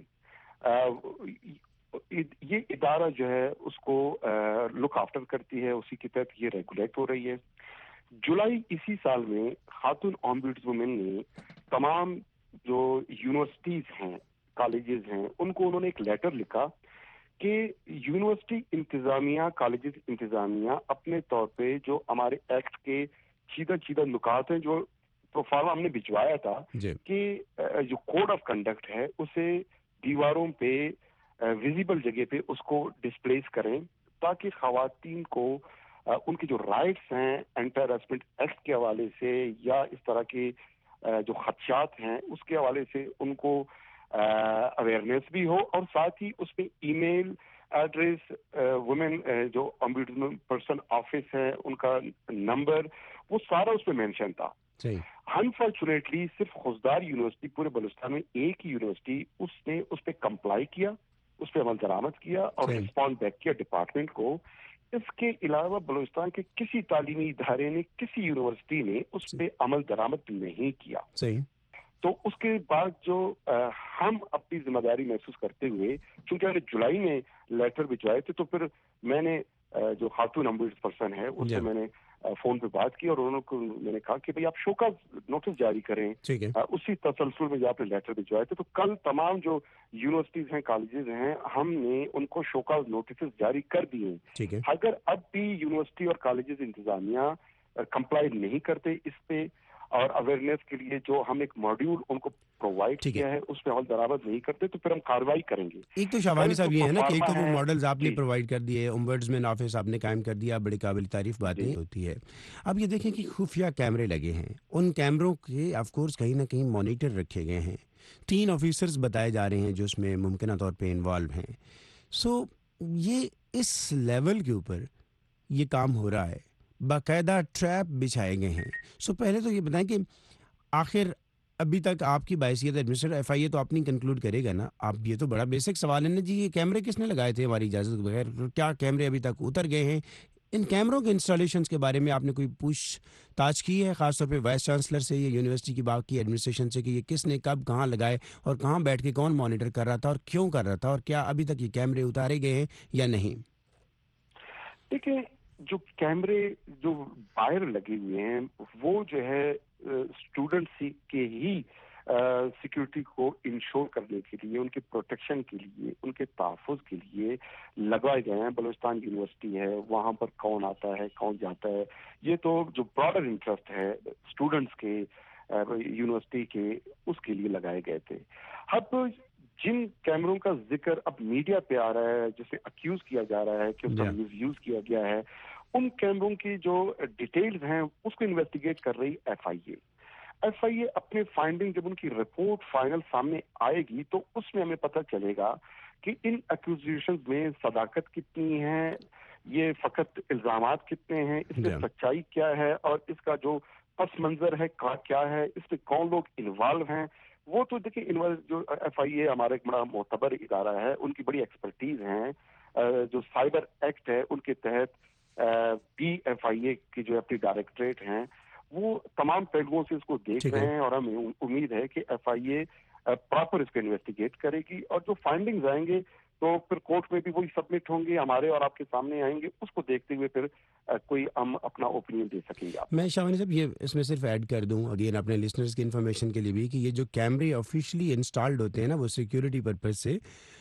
یہ ادارہ جو ہے اس کو لک آفٹر کرتی ہے, اسی کے تحت یہ ریگولیٹ ہو رہی ہے. جولائی اسی سال میں خاتون آمبیڈس وومن نے تمام جو یونیورسٹیز ہیں, کالجز ہیں, ان کو انہوں نے ایک لیٹر لکھا کہ یونیورسٹی انتظامیہ, کالجز انتظامیہ اپنے طور پہ جو ہمارے ایکٹ کے چیدہ چیدہ نکات ہیں جو پروفارما ہم نے بھجوایا تھا کہ جو کوڈ آف کنڈکٹ ہے اسے دیواروں پہ ویزیبل جگہ پہ اس کو ڈسپلیس کریں, تاکہ خواتین کو ان کے جو رائٹس ہیں اینٹی ہراسمنٹ ایکٹ کے حوالے سے یا اس طرح کے جو خدشات ہیں اس کے حوالے سے ان کو اویئرنیس بھی ہو, اور ساتھ ہی اس میں ای میل ایڈریس, وومن جو آمبیڈسمن پرسن آفس ہے ان کا نمبر, وہ سارا اس پہ مینشن تھا. انفارچونیٹلی صرف خوزدار یونیورسٹی پورے بلوچستان میں ایک ہی یونیورسٹی اس نے اس پہ کمپلائی کیا, اس پہ عمل درآمد کیا اور رسپونڈ بیک کیا ڈپارٹمنٹ کو. اس کے علاوہ بلوچستان کے کسی تعلیمی ادارے نے, کسی یونیورسٹی نے اس پہ عمل درآمد نہیں کیا. صحیح. تو اس کے بعد جو ہم اپنی ذمہ داری محسوس کرتے ہوئے, چونکہ ہم نے جولائی میں لیٹر بھجوائے تھے, تو پھر میں نے جو خاتون آمبیڈس پرسن ہے اس سے میں نے فون پہ بات کی اور انہوں کو میں نے کہا کہ بھئی آپ شو کا نوٹس جاری کریں. اسی تسلسل میں آپ نے لیٹر بھجوائے تھے, تو کل تمام جو یونیورسٹیز ہیں, کالجز ہیں, ہم نے ان کو شو کا نوٹسز جاری کر دیے. اگر اب بھی یونیورسٹی اور کالجز انتظامیہ کمپلائی نہیں کرتے اس پہ, اور اویئرنیس کے لیے جو ہم ایک ماڈیول ان کو پرووائڈ کیا ہے اس پہ عمل درآمد نہیں کرتے, تو پھر ہم کارروائی کریں گے. ایک تو شاہوانی صاحب یہ ہے نا کہ ایک تو وہ ماڈلز آپ نے پرووائڈ کر دیے, اومبڈسمین آفس آپ نے قائم کر دیا, بڑی قابل تعریف باتیں ہوتی ہے. اب یہ دیکھیں کہ خفیہ کیمرے لگے ہیں, ان کیمروں کے آف کورس کہیں نہ کہیں مانیٹر رکھے گئے ہیں, تین آفیسرز بتائے جا رہے ہیں جو اس میں ممکنہ طور پہ انوالو ہیں. سو یہ اس لیول کے اوپر یہ کام ہو رہا ہے, باقاعدہ ٹریپ بچھائے گئے ہیں. سو پہلے تو یہ بتائیں کہ آخر ابھی تک آپ کی باحثیت ایڈمنسٹریٹر ایف آئی اے تو آپ نہیں کنکلوڈ کرے گا نا, آپ یہ تو بڑا بیسک سوال ہے نا جی, یہ کیمرے کس نے لگائے تھے ہماری اجازت کے بغیر, کیا کیمرے ابھی تک اتر گئے ہیں؟ ان کیمروں کے انسٹالیشنز کے بارے میں آپ نے کوئی پوچھ تاچھ کی ہے, خاص طور پہ وائس چانسلر سے یا یونیورسٹی کی باقی ایڈمنسٹریشن سے, کہ یہ کس نے کب کہاں لگائے اور کہاں بیٹھ کے کون مانیٹر کر رہا تھا اور کیوں کر رہا تھا, اور کیا ابھی تک یہ کیمرے اتارے گئے ہیں یا نہیں؟ دیکھیں, جو کیمرے جو باہر لگے ہوئے ہیں وہ جو ہے اسٹوڈنٹس کے ہی سیکیورٹی کو انشور کرنے کے لیے, ان کے پروٹیکشن کے لیے, ان کے تحفظ کے لیے لگائے گئے ہیں. بلوچستان یونیورسٹی ہے, وہاں پر کون آتا ہے کون جاتا ہے, یہ تو جو براڈر انٹرسٹ ہے اسٹوڈنٹس کے یونیورسٹی کے, اس کے لیے لگائے گئے تھے. اب جن کیمروں کا ذکر اب میڈیا پہ آ رہا ہے, جسے اکیوز کیا جا رہا ہے کہ اس کا مس یوز کیا گیا ہے, ان کیمروں کی جو ڈیٹیلز ہیں اس کو انویسٹیگیٹ کر رہی ایف آئی اے. ایف آئی اے اپنے فائنڈنگ, جب ان کی رپورٹ فائنل سامنے آئے گی تو اس میں ہمیں پتہ چلے گا کہ ان ایکوزیشنز میں صداقت کتنی ہے, یہ فقط الزامات کتنے ہیں, اس میں سچائی کیا ہے, اور اس کا جو پس منظر ہے کیا ہے, اس میں کون لوگ انوالو ہیں. وہ تو دیکھیں جو ایف آئی اے ہمارا ایک بڑا معتبر ادارہ ہے, ان کی بڑی ایکسپرٹیز ہیں. جو سائبر ایکٹ ہے ان کے تحت پی ایف آئی اے کی جو اپنی ڈائریکٹریٹ ہیں وہ تمام پہلوؤں سے اس کو دیکھ رہے ہیں, اور ہمیں امید ہے کہ ایف آئی اے پراپر اس کو انویسٹیگیٹ کرے گی, اور جو فائنڈنگز آئیں گے تو پھر کورٹ میں بھی وہی سبمٹ ہوں گے, ہمارے اور آپ کے سامنے آئیں گے, اس کو دیکھتے ہوئے پھر کوئی ہم اپنا اوپینین دے سکیں گے. میں شاہوانی صاحب یہ اس میں صرف ایڈ کر دوں اگین اپنے لسنرز کی انفارمیشن کے لیے بھی, کہ یہ جو کیمرے آفیشلی انسٹالڈ ہوتے ہیں نا وہ سیکیورٹی پرپز سے,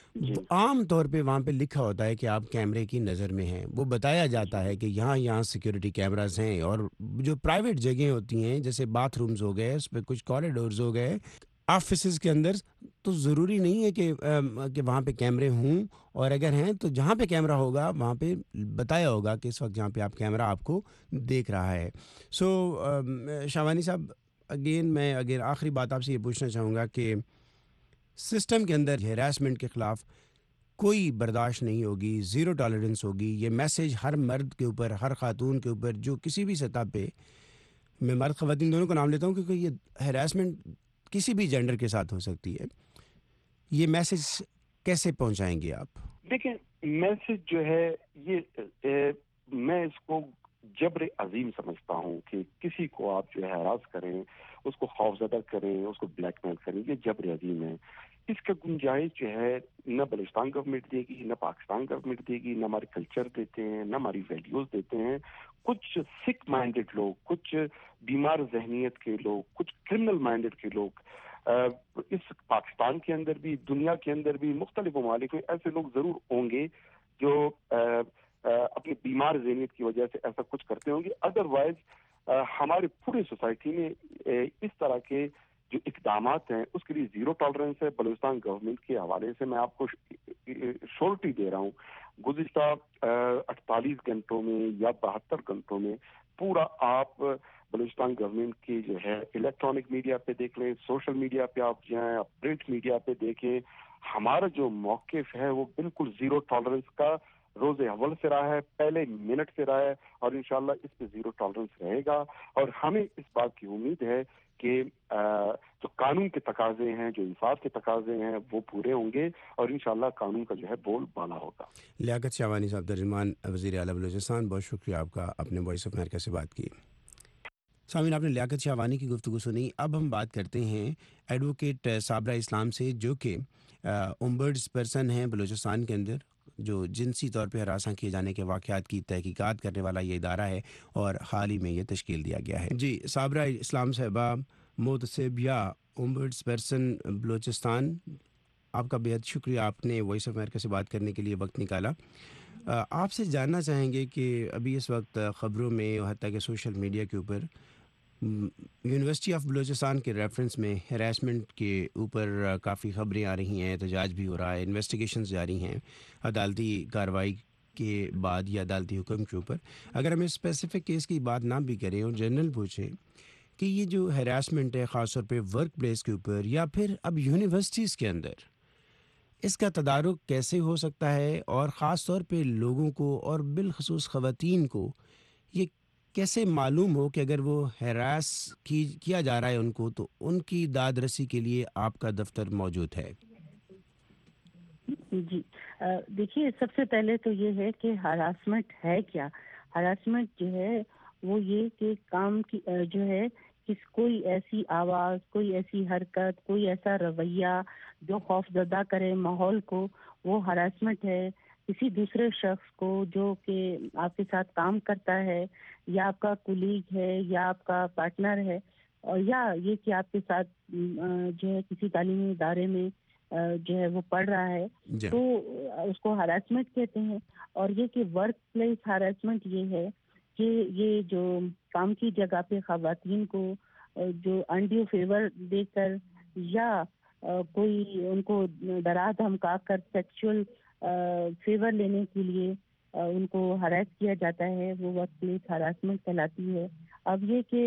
عام طور پہ وہاں پہ لکھا ہوتا ہے کہ آپ کیمرے کی نظر میں ہیں, وہ بتایا جاتا ہے کہ یہاں یہاں سیکیورٹی کیمراز ہیں. اور جو پرائیویٹ جگہیں ہوتی ہیں جیسے باتھ رومز ہو گئے, اس پہ کچھ کوریڈورز ہو گئے, آفیسز کے اندر, تو ضروری نہیں ہے کہ کہ وہاں پہ کیمرے ہوں, اور اگر ہیں تو جہاں پہ کیمرہ ہوگا وہاں پہ بتایا ہوگا کہ اس وقت جہاں پہ آپ کیمرہ آپ کو دیکھ رہا ہے. سو شاہوانی صاحب اگین میں اگر آخری بات آپ سے یہ پوچھنا چاہوں گا کہ سسٹم کے اندر ہراسمنٹ کے خلاف کوئی برداشت نہیں ہوگی, زیرو ٹالرنس ہوگی. یہ میسیج ہر مرد کے اوپر, ہر خاتون کے اوپر جو کسی بھی سطح پہ, میں مرد خواتین دونوں کو نام لیتا ہوں کیونکہ یہ ہراسمنٹ کسی بھی جینڈر کے ساتھ ہو سکتی ہے, یہ میسیج کیسے پہنچائیں گے آپ؟ دیکھیں, میسیج جو ہے یہ میں اس کو جبر عظیم سمجھتا ہوں کہ کسی کو آپ جو ہے ہراس کریں, اس کو خوفزدہ کریں, اس کو بلیک میل کریں, یہ جبر عظیم ہے. اس کا گنجائش جو ہے نہ بلوچستان گورنمنٹ دے گی, نہ پاکستان گورنمنٹ دے گی, نہ ہمارے کلچر دیتے ہیں, نہ ہماری ویلیوز دیتے ہیں. کچھ سک مائنڈڈ لوگ, کچھ بیمار ذہنیت کے لوگ, کچھ کرمنل مائنڈڈ کے لوگ اس پاکستان کے اندر بھی, دنیا کے اندر بھی, مختلف ممالک میں ایسے لوگ ضرور ہوں گے جو اپنی بیمار ذہنیت کی وجہ سے ایسا کچھ کرتے ہوں گے. ادروائز ہمارے پورے سوسائٹی میں اس طرح کے جو اقدامات ہیں اس کے لیے زیرو ٹالرنس ہے. بلوچستان گورنمنٹ کے حوالے سے میں آپ کو شورٹی دے رہا ہوں, گزشتہ اڑتالیس گھنٹوں میں یا بہتر گھنٹوں میں پورا آپ بلوچستان گورنمنٹ کی جو ہے الیکٹرانک میڈیا پہ دیکھ لیں, سوشل میڈیا پہ آپ جائیں, آپ پرنٹ میڈیا پہ دیکھیں, ہمارا جو موقف ہے وہ بالکل زیرو ٹالرنس کا روز اول سے رہا ہے, پہلے منٹ سے رہا ہے, اور انشاءاللہ اس پہ زیرو ٹالرنس رہے گا. اور ہمیں اس بات کی امید ہے کہ جو قانون کے تقاضے ہیں, جو انصاف کے تقاضے ہیں وہ پورے ہوں گے, اور انشاءاللہ قانون کا جو ہے بول بالا ہوگا. لیاقت شاہوانی صاحب ترجمان وزیر اعلیٰ بلوچستان, بہت شکریہ آپ کا, اپنے وائس آف امریکہ سے بات کی. سامعین, آپ نے لیاقت شاہوانی کی گفتگو سنی. اب ہم بات کرتے ہیں ایڈوکیٹ صابرہ اسلام سے, جو کہ امبرڈس پرسن ہیں بلوچستان کے اندر, جو جنسی طور پہ ہراساں کیے جانے کے واقعات کی تحقیقات کرنے والا یہ ادارہ ہے, اور حال ہی میں یہ تشکیل دیا گیا ہے. جی صابرہ اسلام صاحبہ, محتسب یا امبرڈس پرسن بلوچستان, آپ کا بہت شکریہ, آپ نے وائس آف امریکہ سے بات کرنے کے لیے وقت نکالا. آپ سے جاننا چاہیں گے کہ ابھی اس وقت خبروں میں, حتیٰ کہ سوشل میڈیا کے اوپر, یونیورسٹی آف بلوچستان کے ریفرنس میں ہراسمنٹ کے اوپر کافی خبریں آ رہی ہیں, احتجاج بھی ہو رہا ہے, انویسٹیگیشنز جاری ہیں عدالتی کارروائی کے بعد یا عدالتی حکم کے اوپر. اگر ہمیں اسپیسیفک کیس کی بات نہ بھی کریں اور جنرل پوچھیں کہ یہ جو ہراسمنٹ ہے خاص طور پہ ورک پلیس کے اوپر یا پھر اب یونیورسٹیز کے اندر, اس کا تدارک کیسے ہو سکتا ہے, اور خاص طور پہ لوگوں کو اور بالخصوص خواتین کو یہ کیسے معلوم ہو کہ اگر وہ ہراس کی کیا جا رہا ہے ان کو, تو ان کی داد رسی کے لیے آپ کا دفتر موجود ہے؟ جی دیکھیے, سب سے پہلے تو یہ ہے کہ ہراسمنٹ ہے کیا. ہراسمنٹ جو ہے وہ یہ کہ کام کی جو ہے کس کوئی ایسی آواز, کوئی ایسی حرکت, کوئی ایسا رویہ جو خوف زدہ کرے ماحول کو, وہ ہراسمنٹ ہے. کسی دوسرے شخص کو جو کہ آپ کے ساتھ کام کرتا ہے, یا آپ کا کولیگ ہے, یا آپ کا پارٹنر ہے, اور یا یہ کہ آپ کے ساتھ جو ہے کسی تعلیمی ادارے میں جو ہے وہ پڑھ رہا ہے, تو اس کو ہراسمنٹ کہتے ہیں. اور یہ کہ ورک پلیس ہراسمنٹ یہ ہے کہ یہ جو کام کی جگہ پہ خواتین کو جو انڈیو فیور دے کر یا کوئی ان کو ڈرا دھمکا کر سیکچول فیور لینے کے لیے ان کو ہراس کیا جاتا ہے, وہ ورک پلیس ہراسمنٹ کہلاتی ہے. اب یہ کہ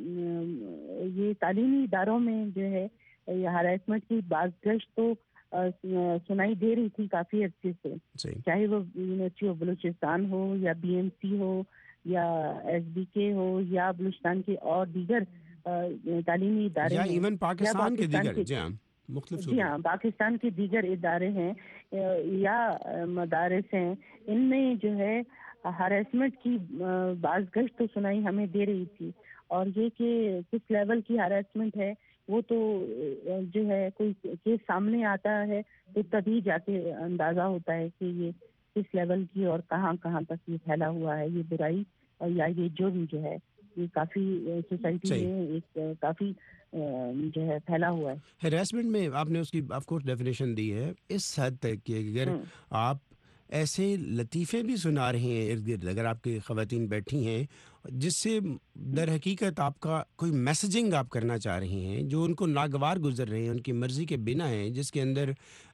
یہ تعلیمی اداروں میں جو ہے یہ ہراسمنٹ کی بازگشت تو سنائی دے رہی تھی کافی عرصے سے, چاہے وہ یونیورسٹی آف بلوچستان ہو, یا بی ایم سی ہو, یا ایس بی کے ہو, یا بلوچستان کے اور دیگر تعلیمی ادارے, یا ایون پاکستان کے دیگر, جی ہاں مختلف جی ہاں پاکستان کے دیگر ادارے ہیں یا مدارس ہیں, ان میں جو ہے ہراسمنٹ کی بازگشت تو سنائی ہمیں دے رہی تھی. اور یہ کہ کس لیول کی ہراسمنٹ ہے وہ تو جو ہے کوئی کیس سامنے آتا ہے تو تبھی جا کے اندازہ ہوتا ہے کہ یہ کس لیول کی اور کہاں کہاں تک یہ پھیلا ہوا ہے, یہ برائی اور یا یہ جرم جو ہے یہ کافی سوسائٹی میں ایک کافی جو ہے پھیلا ہوا ہے. ہراسمنٹ میں آپ نے اس کی آف کورس ڈیفینیشن دی ہے اس حد تک کہ اگر آپ ایسے لطیفے بھی سنا رہے ہیں ارد گرد, اگر آپ کی خواتین بیٹھی ہیں جس سے در حقیقت آپ کا کوئی میسیجنگ آپ کرنا چاہ رہی ہیں جو ان کو ناگوار گزر رہے ہیں, ان کی مرضی کے بنا ہیں, جس کے اندر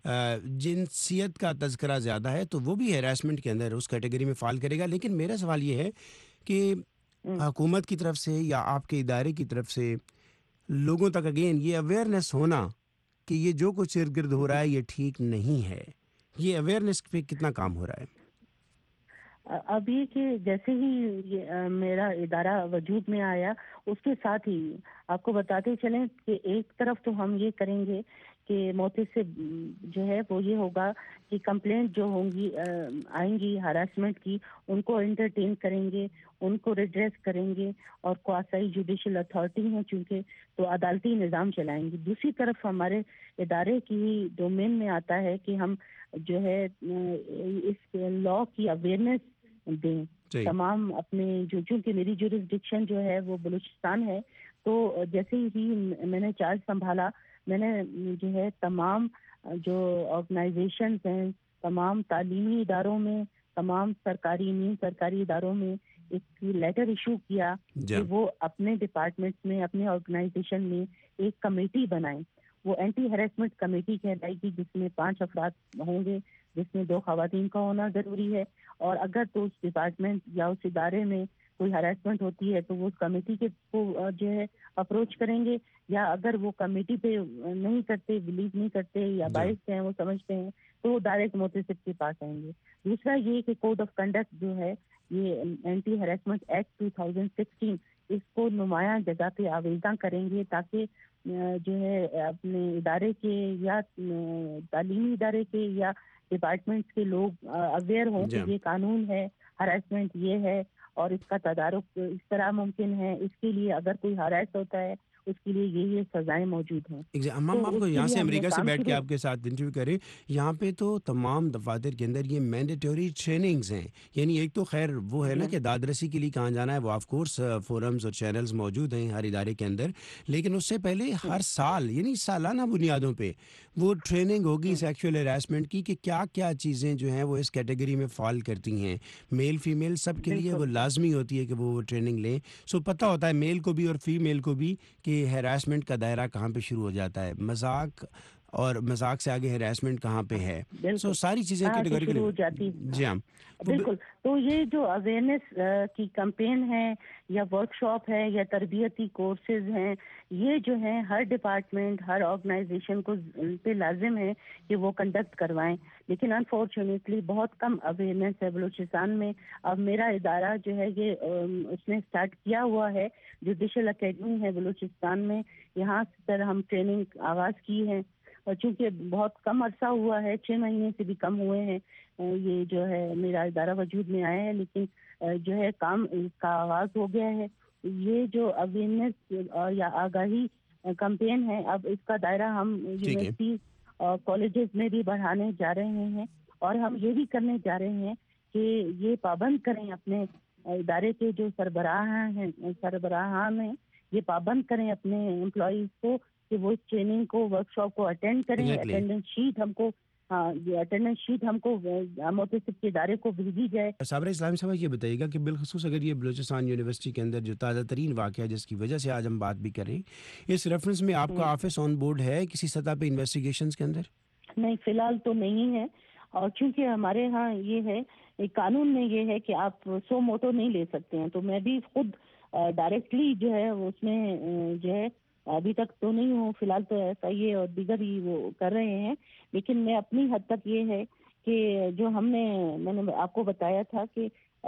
جنسیت کا تذکرہ زیادہ ہے, تو وہ بھی ہراسمنٹ کے اندر اس کیٹیگری میں فال کرے گا. لیکن میرا سوال یہ ہے کہ حکومت کی طرف سے یا آپ کے ادارے کی طرف سے لوگوں تک اگین یہ اویئرنیس ہونا کہ یہ جو کچھ ارد گرد ہو رہا ہے یہ ٹھیک نہیں ہے، یہ اویئرنیس پہ کتنا کام ہو رہا ہے؟ اب یہ کہ جیسے ہی یہ میرا ادارہ وجود میں آیا اس کے ساتھ ہی آپ کو بتاتے چلیں کہ ایک طرف تو ہم یہ کریں گے کہ موتی سے جو ہے وہ یہ ہوگا کہ کمپلینٹ جو ہوں گی آئیں گی ہراسمنٹ کی، ان کو انٹرٹین کریں گے، ان کو ریڈریس کریں گے، اور کواسائی جوڈیشل اتھارٹی ہیں چونکہ تو عدالتی نظام چلائیں گے۔ دوسری طرف ہمارے ادارے کی ڈومین میں آتا ہے کہ ہم جو ہے اس لا کی اویئرنیس دیں تمام اپنے جو چونکہ میری جورسڈکشن جو ہے وہ بلوچستان ہے، تو جیسے ہی میں نے چارج سنبھالا میں نے جو ہے تمام جو آرگنائزیشنز ہیں، تمام تعلیمی اداروں میں، تمام سرکاری نیم سرکاری اداروں میں ایک لیٹر ایشو کیا کہ وہ اپنے ڈپارٹمنٹ میں اپنے آرگنائزیشن میں ایک کمیٹی بنائیں۔ وہ اینٹی ہیراسمنٹ کمیٹی کہلائے گی، جس میں پانچ افراد ہوں گے، جس میں دو خواتین کا ہونا ضروری ہے، اور اگر تو اس ڈپارٹمنٹ یا اس ادارے میں کوئی ہراسمنٹ ہوتی ہے تو وہ اس کمیٹی کے کو جو ہے اپروچ کریں گے، یا اگر وہ کمیٹی پہ نہیں کرتے، بلیو نہیں کرتے یا باعث ہیں وہ سمجھتے ہیں تو وہ ڈائریکٹ موتسب کے پاس آئیں گے۔ دوسرا یہ کہ کوڈ آف کنڈکٹ جو ہے یہ anti harassment act two thousand sixteen, اس کو نمایاں جگہ پہ آویزاں کریں گے تاکہ جو ہے اپنے ادارے کے یا تعلیمی ادارے کے یا ڈپارٹمنٹس کے لوگ اویئر ہوں کہ یہ قانون ہے، ہراسمنٹ یہ ہے، اور اس کا تدارک اس طرح ممکن ہے، اس کے لیے اگر کوئی ہراس ہوتا ہے اس کے لیے یہ یہ سزائیں موجود ہیں۔ ہم آپ کو یہاں سے امریکہ سے بیٹھ کے آپ کے ساتھ انٹرویو کریں، یہاں پہ تو تمام دفاتر کے اندر یہ مینڈیٹوری ٹریننگز ہیں، یعنی ایک تو خیر وہ ہے نا کہ داد رسی کے لیے کہاں جانا ہے، وہ آف کورس فورمز اور چینلز موجود ہیں ہر ادارے کے اندر، لیکن اس سے پہلے ہر سال یعنی سالانہ بنیادوں پہ وہ ٹریننگ ہوگی سیکشول ہراسمنٹ کی کہ کیا کیا چیزیں جو ہیں وہ اس کیٹیگری میں فال کرتی ہیں، میل فیمیل سب کے لیے وہ لازمی ہوتی ہے کہ وہ ٹریننگ لیں، سو پتہ ہوتا ہے میل کو بھی اور فیمیل کو بھی کہ ہراسمنٹ کا دائرہ کہاں پہ شروع ہو جاتا ہے، مذاق اور مذاق سے آگے ہراسمنٹ کہاں پہ ہے، سو ساری چیزیں کیٹیگوریکلی ہو جاتی ہیں۔ جی ہاں بالکل، تو یہ جو اویئرنیس کی کمپین ہے یا ورک شاپ ہے یا تربیتی کورسز ہیں، یہ جو ہیں ہر ڈپارٹمنٹ ہر آرگنائزیشن کو پہ لازم ہے کہ وہ کنڈکٹ کروائیں، لیکن انفارچونیٹلی بہت کم اویئرنیس ہے بلوچستان میں۔ اب میرا ادارہ جو ہے یہ اس نے اسٹارٹ کیا ہوا ہے، جوڈیشل اکیڈمی ہے بلوچستان میں، یہاں سے ہم ٹریننگ آغاز کی ہے، اور چونکہ بہت کم عرصہ ہوا ہے، چھ مہینے سے بھی کم ہوئے ہیں یہ جو ہے میرا ادارہ وجود میں آیا ہے، لیکن جو ہے کام کا آغاز ہو گیا ہے۔ یہ جو اویئرنیس یا آگاہی کمپین ہے، اب اس کا دائرہ ہم یونیورسٹیز اور کالجز میں بھی بڑھانے جا رہے ہیں، اور ہم یہ بھی کرنے جا رہے ہیں کہ یہ پابند کریں اپنے ادارے کے جو سربراہ ہیں سربراہان ہیں یہ پابند کریں اپنے امپلائیز کو کہ وہ اس ٹریننگ کو ورک شاپ کو اٹینڈ کریں، اٹینڈنس شیٹ ہم کو ہاں یہ اٹینڈنس شیٹ ہم کو موتسب کے ادارے کو بھیجی جائے۔ صابرہ اسلام صاحب یہ بتائیے گا کہ بالخصوص اگر یہ بلوچستان یونیورسٹی کے اندر جو تازہ ترین واقعہ جس کی وجہ سے آج ہم بات بھی کریں، اس ریفرنس میں آپ کا آفس آن بورڈ ہے کسی سطح پہ انویسٹیگیشنز کے اندر؟ نہیں، فی الحال تو نہیں ہے، اور چونکہ ہمارے ہاں یہ ہے قانون میں یہ ہے کہ آپ سو موٹو نہیں لے سکتے ہیں، تو میں بھی خود ڈائریکٹلی جو ہے اس میں جو ہے ابھی تک تو نہیں ہوں، فی الحال تو ایس آئی اے اور دیگر ہی وہ کر رہے ہیں، لیکن میں اپنی حد تک یہ ہے کہ جو ہم نے میں نے آپ کو بتایا تھا کہ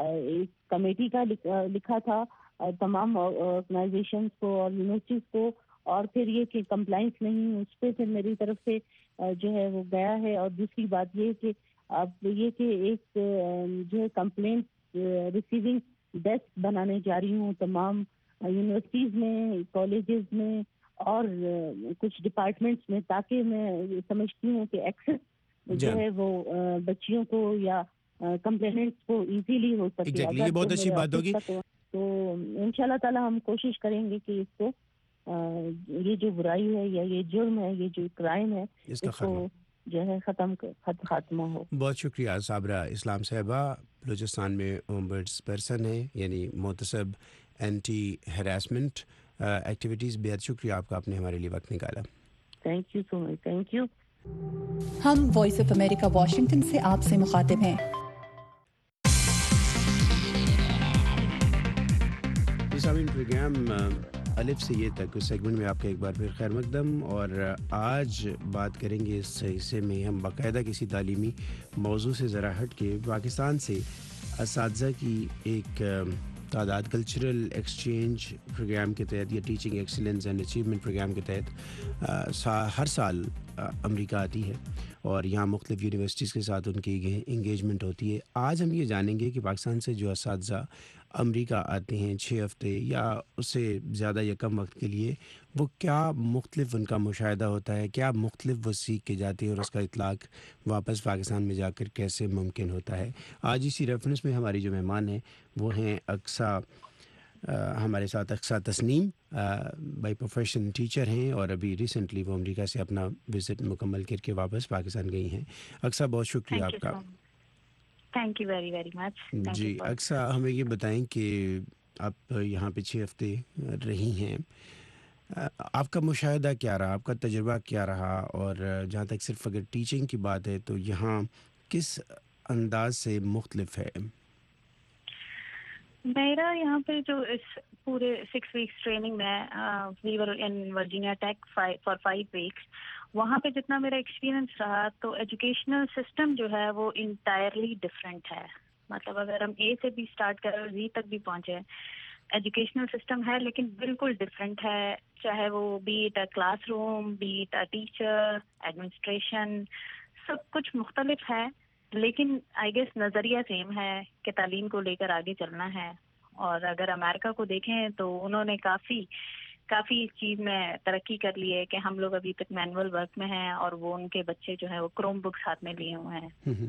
ایک کمیٹی کا لکھا تھا تمام آرگنائزیشنز کو اور یونیورسٹیز کو، اور پھر یہ کہ کمپلائنس نہیں اس پہ پھر میری طرف سے جو ہے وہ گیا ہے، اور دوسری بات یہ کہ اب یہ کہ ایک جو ہے کمپلینٹ ریسیونگ ڈیسک بنانے جا رہی ہوں تمام یونیورسٹیز میں، کالجز میں اور کچھ ڈپارٹمنٹس میں، تاکہ میں سمجھتی ہوں کہ ایکسس جو ہے وہ بچیوں کو یا کمپلینٹس کو ایزیلی ہو سکے۔ یہ بہت اچھی بات ہوگی، تو ان شاء اللہ تعالیٰ ہم کوشش کریں گے کہ اس کو یہ جو برائی ہے یا یہ جرم ہے، یہ جو کرائم ہے، اس کو جو ہے ختم خاتمہ ہو۔ بہت شکریہ صابرہ اسلام صاحبہ، بلوچستان میں اومبڈس پرسن ہے یعنی محتسب اینٹی ہراسمنٹ ایکٹیویٹیز، بہت شکریہ آپ کا، آپ نے ہمارے لیے وقت نکالا۔ Thank you so much, thank you. ہم وائس آف امریکہ واشنگٹن سے آپ سے مخاطب ہیں۔ پروگرام الف سے یہ تک اس سیگمنٹ میں آپ کا ایک بار پھر خیر مقدم. اور آج بات کریں گے اس حصے میں ہم باقاعدہ کسی تعلیمی موضوع سے ذرا ہٹ کے پاکستان سے اساتذہ کی ایک تعداد کلچرل ایکسچینج پروگرام کے تحت یا teaching excellence and achievement programme کے تحت ہر سال امریکہ آتی ہے اور یہاں مختلف یونیورسٹیز کے ساتھ ان کی انگیجمنٹ ہوتی ہے. آج ہم یہ جانیں گے کہ پاکستان سے جو اساتذہ امریکہ آتے ہیں چھ ہفتے یا اس سے زیادہ یا کم وقت کے لیے, وہ کیا مختلف ان کا مشاہدہ ہوتا ہے, کیا مختلف وہ سیکھ کے جاتے ہیں اور اس کا اطلاق واپس پاکستان میں جا کر کیسے ممکن ہوتا ہے. آج اسی ریفرنس میں ہماری جو مہمان ہیں وہ ہیں اقصیٰ, ہمارے ساتھ Aqsa Tasneem by profession teacher ہیں اور ابھی ریسنٹلی وہ امریکہ سے اپنا وزٹ مکمل کر کے واپس پاکستان گئی ہیں. اقصیٰ بہت شکریہ آپ کا. Thank you very very much. جی اقصیٰ, ہمیں یہ بتائیں کہ آپ یہاں پہ چھ ہفتے رہی ہیں, آپ کا مشاہدہ کیا رہا, آپ کا تجربہ کیا رہا, اور جہاں تک صرف اگر ٹیچنگ کی بات ہے تو یہاں کس انداز سے مختلف ہے؟ میرا یہاں پہ جو اس پورے سکس ویکس ٹریننگ میں we were in Virginia Tech for five weeks, وہاں پہ جتنا میرا ایکسپیرینس رہا تو ایجوکیشنل سسٹم جو ہے وہ انٹائرلی ڈفرینٹ ہے. مطلب اگر ہم اے سے بھی اسٹارٹ کریں اور زی تک بھی پہنچے, ایجوکیشنل سسٹم ہے لیکن بالکل ڈفرینٹ ہے, چاہے وہ be it a classroom, be it a teacher, administration, سب کچھ مختلف ہے. لیکن آئی گیس نظریہ سیم ہے کہ تعلیم کو لے کر آگے چلنا ہے. اور اگر امریکہ کو دیکھیں تو انہوں نے کافی کافی اس چیز میں ترقی کر لی ہے کہ ہم لوگ ابھی تک مینول ورک میں ہیں اور وہ ان کے بچے جو ہیں وہ کروم بکس ہاتھ میں لیے ہوئے ہیں.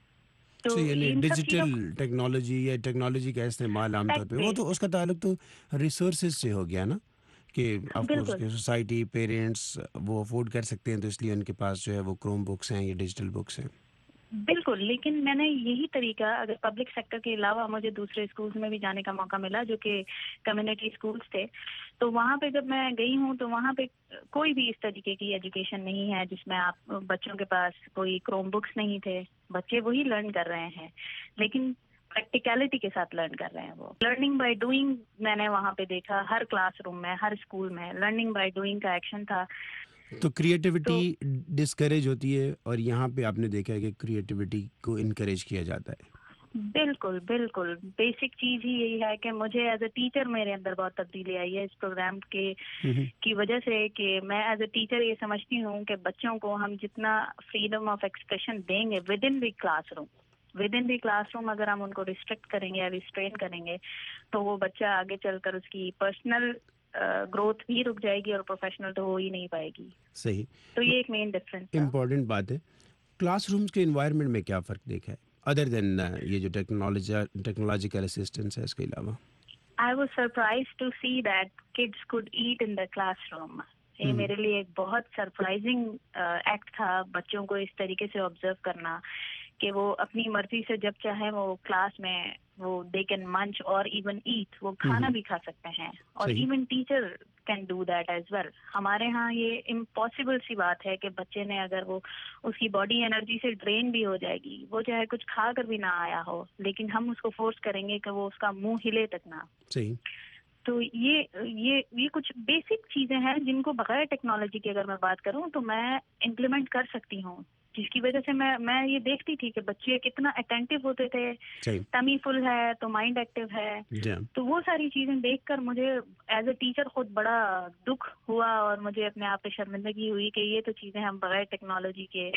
تو یعنی ڈیجیٹل ٹیکنالوجی یا ٹیکنالوجی کا استعمال عام طور پہ, وہ تو اس کا تعلق تو ریسورسز سے ہو گیا نا, کہ آف کورس کہ سوسائٹی پیرنٹس وہ افورڈ کر سکتے ہیں تو اس لیے ان کے پاس جو ہے وہ کروم بکس ہیں یا ڈیجیٹل بکس ہیں. بالکل, لیکن میں نے یہی طریقہ اگر پبلک سیکٹر کے علاوہ مجھے دوسرے اسکولس میں بھی جانے کا موقع ملا جو کہ کمیونٹی اسکولس تھے, تو وہاں پہ جب میں گئی ہوں تو وہاں پہ کوئی بھی اس طریقے کی ایجوکیشن نہیں ہے جس میں آپ بچوں کے پاس کوئی کروم بکس نہیں تھے. بچے وہی لرن کر رہے ہیں لیکن پریکٹیکلٹی کے ساتھ لرن کر رہے ہیں. وہ لرننگ بائی ڈوئنگ میں نے وہاں پہ دیکھا, ہر کلاس روم میں, ہر اسکول میں لرننگ بائی ڈوئنگ کا ایکشن تھا. تو کریٹیوٹی ڈسکریج ہوتی ہے اور یہاں پہ آپ نے دیکھا ہے کہ کریٹیوٹی کو انکریج کیا جاتا ہے. بالکل بالکل, بیسک چیز ہی یہی ہے کہ مجھے ایز اے ٹیچر میرے اندر بہت تبدیلی آئی ہے اس پروگرام کے کی وجہ سے, کہ میں ایز اے ٹیچر یہ سمجھتی ہوں کہ بچوں کو ہم جتنا فریڈم آف ایکسپریشن دیں گے within the classroom within the classroom اگر ہم ان کو ریسٹرکٹ کریں گے یا ریسٹرین کریں گے تو وہ بچہ آگے چل کر اس کی پرسنل گروتھ بھی رک جائے گی اور پروفیشنل تو ہو ہی نہیں پائے گی. صحیح, تو یہ ایک مین ڈفرینس امپورٹنٹ بات ہے. کلاس رومز کے انوائرمنٹ میں کیا فرق دیکھا ہے ادر دین یہ جو ٹیکنالوجی ٹیکنالوجیکل اسسٹنس ہے اس کے علاوہ؟ I was surprised to see that kids could eat in the classroom. یہ میرے لیے ایک بہت سرپرائزنگ ایکٹ تھا بچوں کو اس طریقے سے آبزرو کرنا کہ وہ اپنی مرضی سے جب چاہیں وہ کلاس میں وہ دے کین منچ اور ایون ایٹ, وہ کھانا بھی کھا سکتے ہیں اور even teacher can do that as well. ہمارے ہاں یہ امپاسبل سی بات ہے کہ بچے نے اگر وہ اس کی باڈی انرجی سے ڈرین بھی ہو جائے گی, وہ چاہے کچھ کھا کر بھی نہ آیا ہو, لیکن ہم اس کو فورس کریں گے کہ وہ اس کا منہ ہلے تک نہ. صحیح. تو یہ یہ یہ کچھ بیسک چیزیں ہیں جن کو بغیر ٹیکنالوجی کی اگر میں بات کروں تو میں امپلیمنٹ کر سکتی ہوں, جس کی وجہ سے میں میں یہ دیکھتی تھی کہ بچے کتنا اٹینٹیو ہوتے تھے, تمی فل ہے تو مائنڈ ایکٹیو ہے. تو وہ ساری چیزیں دیکھ کر مجھے ایز اے ٹیچر خود بڑا دکھ ہوا اور مجھے اپنے آپ پہ شرمندگی ہوئی کہ یہ تو چیزیں ہم بغیر ٹیکنالوجی کے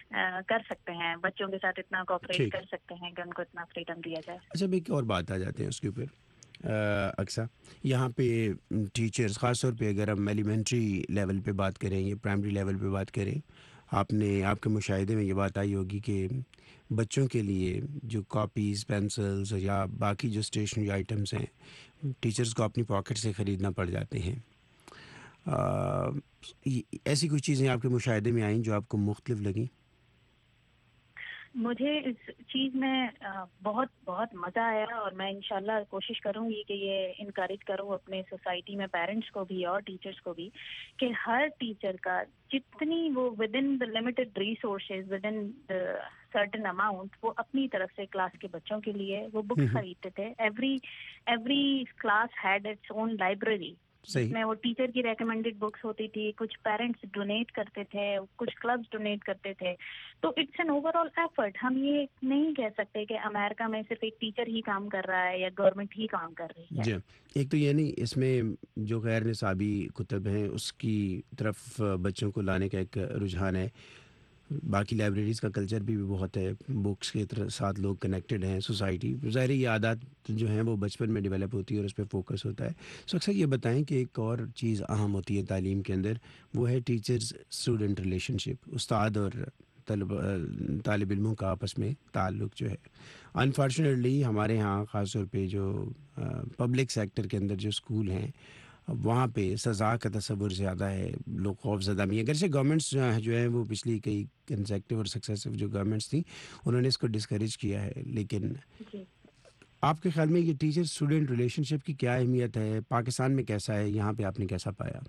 کر سکتے ہیں, بچوں کے ساتھ اتنا کوآپریٹ کر سکتے ہیں کہ ان کو اتنا فریڈم دیا جائے. اچھا, ایک اور بات آ جاتے ہیں اس کے اوپر. اقصیٰ, یہاں پہ ٹیچرز خاص طور پہ اگر ہم ایلیمنٹری لیول پہ بات کریں یا پرائمری لیول پہ بات کریں, آپ نے آپ کے مشاہدے میں یہ بات آئی ہوگی کہ بچوں کے لیے جو کاپیز, پینسلز یا باقی جو اسٹیشنری آئٹمس ہیں ٹیچرز کو اپنی پاکٹ سے خریدنا پڑ جاتے ہیں. ایسی کچھ چیزیں آپ کے مشاہدے میں آئیں جو آپ کو مختلف لگیں؟ مجھے اس چیز میں بہت بہت مزہ آیا اور میں انشاءاللہ کوشش کروں گی کہ یہ انکریج کروں اپنے سوسائٹی میں پیرنٹس کو بھی اور ٹیچرس کو بھی کہ ہر ٹیچر کا جتنی وہ within the limited resources within certain amount وہ اپنی طرف سے کلاس کے بچوں کے لیے وہ بکس خریدتے تھے. Every every class had its own library جس میں وہ ٹیچر کی ریکمینڈیڈ بکس ہوتی تھی, کچھ پیرنٹس ڈونیٹ کرتے تھے, کچھ کلبس ڈونیٹ کرتے تھے. تو it's an overall effort. ہم یہ نہیں کہہ سکتے کہ امریکہ میں صرف ایک ٹیچر ہی کام کر رہا ہے یا گورنمنٹ ہی کام کر رہی ہے. جی, ایک تو یہ نہیں, اس میں جو غیر نصابی کتب ہیں اس کی طرف بچوں کو لانے کا ایک رجحان ہے. باقی لائبریریز کا کلچر بھی بہت ہے, بکس کے ساتھ لوگ کنیکٹڈ ہیں, سوسائٹی, ظاہر یہ عادات جو ہیں وہ بچپن میں ڈیولپ ہوتی ہے اور اس پہ فوکس ہوتا ہے. سو اکثر یہ بتائیں کہ ایک اور چیز اہم ہوتی ہے تعلیم کے اندر, وہ ہے ٹیچرز اسٹوڈنٹ ریلیشن شپ, استاد اور طلب طالب علموں کا آپس میں تعلق جو ہے. انفارچونیٹلی ہمارے ہاں خاص طور پہ جو پبلک سیکٹر کے اندر جو اسکول ہیں وہاں پہ سزا کا تصور زیادہ ہے, لوگ خوف زدہ بھی ہیں. اگرچہ گورنمنٹس جو ہیں وہ پچھلی کئی کنزیکٹیو اور سکسیسو جو گورنمنٹس تھیں انہوں نے اس کو ڈسکریج کیا ہے, لیکن آپ کے خیال میں یہ ٹیچر اسٹوڈنٹ ریلیشن شپ کی کیا اہمیت ہے؟ پاکستان میں کیسا ہے, یہاں پہ آپ نے کیسا پایا؟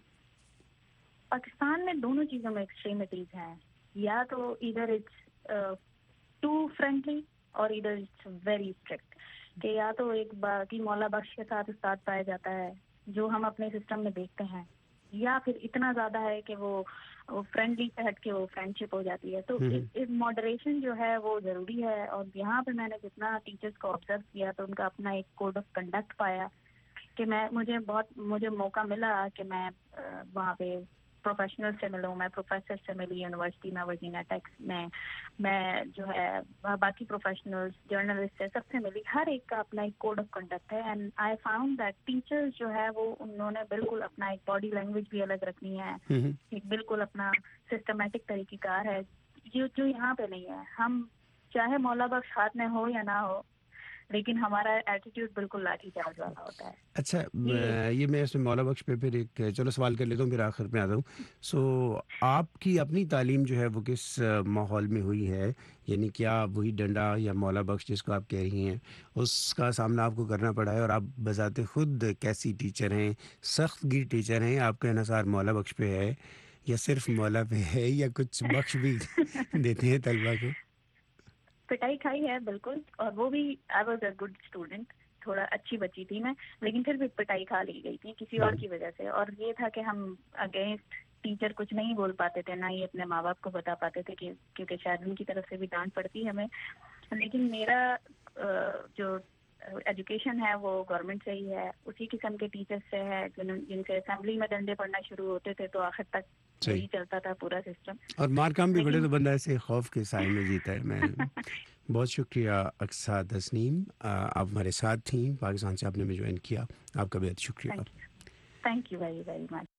پاکستان میں دونوں چیزوں میں ایکسٹریمٹیز ہیں, یا تو ادھر اٹس ٹو فرینڈلی اور ادھر اٹس ویری اسٹرکٹ, کہ یا تو ایک باقی مولا بخش کے ساتھ استاد پایا جاتا ہے جو ہم اپنے سسٹم میں دیکھتے ہیں, یا پھر اتنا زیادہ ہے کہ وہ فرینڈلی سے ہٹ کے وہ فرینڈ شپ ہو جاتی ہے. تو اس ماڈریشن جو ہے وہ ضروری ہے. اور یہاں پہ میں نے جتنا ٹیچرس کو آبزرو کیا تو ان کا اپنا ایک کوڈ آف کنڈکٹ پایا کہ میں مجھے بہت مجھے موقع ملا کہ میں وہاں پہ پروفیشنل سے ملوں, میں پروفیسر سے ملی یونیورسٹی میں, ورجینیا ٹیک میں, میں جو ہے باقی پروفیشنلز جرنلسٹ سے سب سے ملی. ہر ایک کا اپنا ایک کوڈ آف کنڈکٹ ہے. And I found that teachers جو ہے وہ انہوں نے بالکل اپنا ایک باڈی لینگویج بھی الگ رکھنی ہے, ایک بالکل اپنا سسٹمیٹک طریقہ کار ہے جو جو یہاں پہ نہیں ہے. ہم چاہے مولا بخش ہاتھ میں ہو یا نہ ہو, لیکن ہمارا ایٹیٹیوڈ بالکل لاٹھی چارج والا ہوتا ہے. اچھا, یہ میں اس میں مولا بخش پہ پھر ایک چلو سوال کر لیتا ہوں, پھر آخر میں آتا ہوں. سو آپ کی اپنی تعلیم جو ہے وہ کس ماحول میں ہوئی ہے؟ یعنی کیا وہی ڈنڈا یا مولا بخش جس کو آپ کہہ رہی ہیں اس کا سامنا آپ کو کرنا پڑا ہے, اور آپ بذات خود کیسی ٹیچر ہیں؟ سخت گیر ٹیچر ہیں, آپ کا انحصار مولا بخش پہ ہے یا صرف مولا پہ ہے, یا کچھ بخش بھی دیتے ہیں طلبا کو؟ پٹائی کھائی ہے بالکل, اور وہ بھی I was a good student, تھوڑا اچھی بچی تھی میں, لیکن پھر بھی پٹائی کھا لی گئی تھی کسی اور کی وجہ سے. اور یہ تھا کہ ہم اگینسٹ ٹیچر کچھ نہیں بول پاتے تھے, نہ ہی اپنے ماں باپ کو بتا پاتے تھے کہ کیونکہ شاید ان کی طرف سے بھی ڈانٹ پڑتی ہے ہمیں. لیکن میرا جو ایجوکیشن ہے وہ گورنمنٹ سے ہی ہے, اسی قسم کے ٹیچر سے ہے جن سے اسمبلی میں ڈنڈے پڑنا شروع ہوتے تھے تو آخر تک یہی چلتا تھا پورا سسٹم. اور مار کام بھی بڑے تو بندہ ایسے خوف کے سائے میں جیتا ہے. میں بہت شکریہ اقصیٰ تسنیم, آپ ہمارے ساتھ تھیں, پاکستان سے آپ نے بھی جوائن کیا, آپ کا بہت شکریہ. Thank you very very much.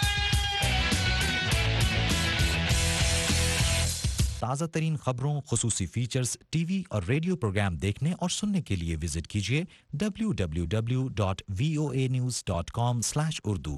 تازہ ترین خبروں, خصوصی فیچرز, ٹی وی اور ریڈیو پروگرام دیکھنے اور سننے کے لیے وزٹ کیجیے W W W dot V O A news dot com slash Urdu.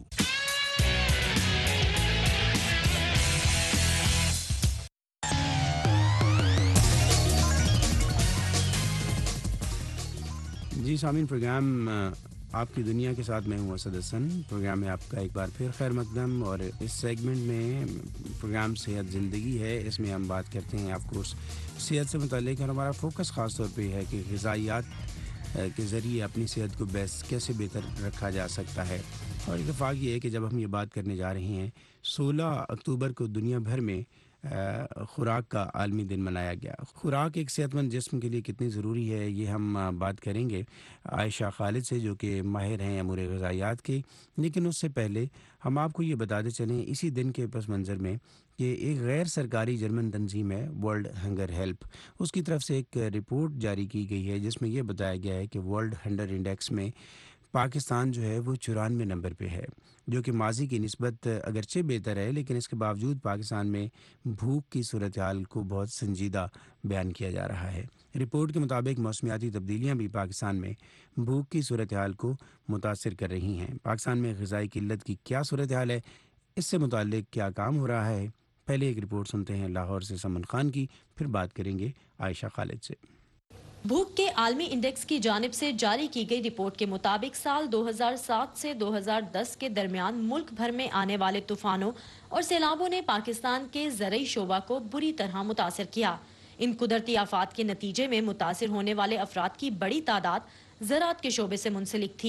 جی سامعین, پروگرام آپ کی دنیا کے ساتھ میں ہوں اسد حسن. پروگرام میں آپ کا ایک بار پھر خیر مقدم, اور اس سیگمنٹ میں پروگرام صحت زندگی ہے. اس میں ہم بات کرتے ہیں آپ کو صحت سے متعلق, اور ہمارا فوکس خاص طور پہ ہے کہ غذائیات کے ذریعے اپنی صحت کو بیس کیسے بہتر رکھا جا سکتا ہے. اور اتفاق یہ ہے کہ جب ہم یہ بات کرنے جا رہے ہیں, سولہ اکتوبر کو دنیا بھر میں خوراک کا عالمی دن منایا گیا. خوراک ایک صحت مند جسم کے لیے کتنی ضروری ہے یہ ہم بات کریں گے عائشہ خالد سے, جو کہ ماہر ہیں امور غذائیات کے. لیکن اس سے پہلے ہم آپ کو یہ بتاتے چلیں اسی دن کے پس منظر میں کہ ایک غیر سرکاری جرمن تنظیم ہے ورلڈ ہنگر ہیلپ, اس کی طرف سے ایک رپورٹ جاری کی گئی ہے جس میں یہ بتایا گیا ہے کہ ورلڈ ہنگر انڈیکس میں پاکستان جو ہے وہ چورانوے نمبر پہ ہے, جو کہ ماضی کی نسبت اگرچہ بہتر ہے, لیکن اس کے باوجود پاکستان میں بھوک کی صورتحال کو بہت سنجیدہ بیان کیا جا رہا ہے. رپورٹ کے مطابق موسمیاتی تبدیلیاں بھی پاکستان میں بھوک کی صورتحال کو متاثر کر رہی ہیں. پاکستان میں غذائی قلت کی کیا صورتحال ہے, اس سے متعلق کیا کام ہو رہا ہے؟ پہلے ایک رپورٹ سنتے ہیں لاہور سے سمن خان کی, پھر بات کریں گے عائشہ خالد سے. بھوک کے عالمی انڈیکس کی جانب سے جاری کی گئی رپورٹ کے مطابق سال دو ہزار سات سے دو ہزار دس کے درمیان ملک بھر میں آنے والے طوفانوں اور سیلابوں نے پاکستان کے زرعی شعبہ کو بری طرح متاثر کیا. ان قدرتی آفات کے نتیجے میں متاثر ہونے والے افراد کی بڑی تعداد زراعت کے شعبے سے منسلک تھی.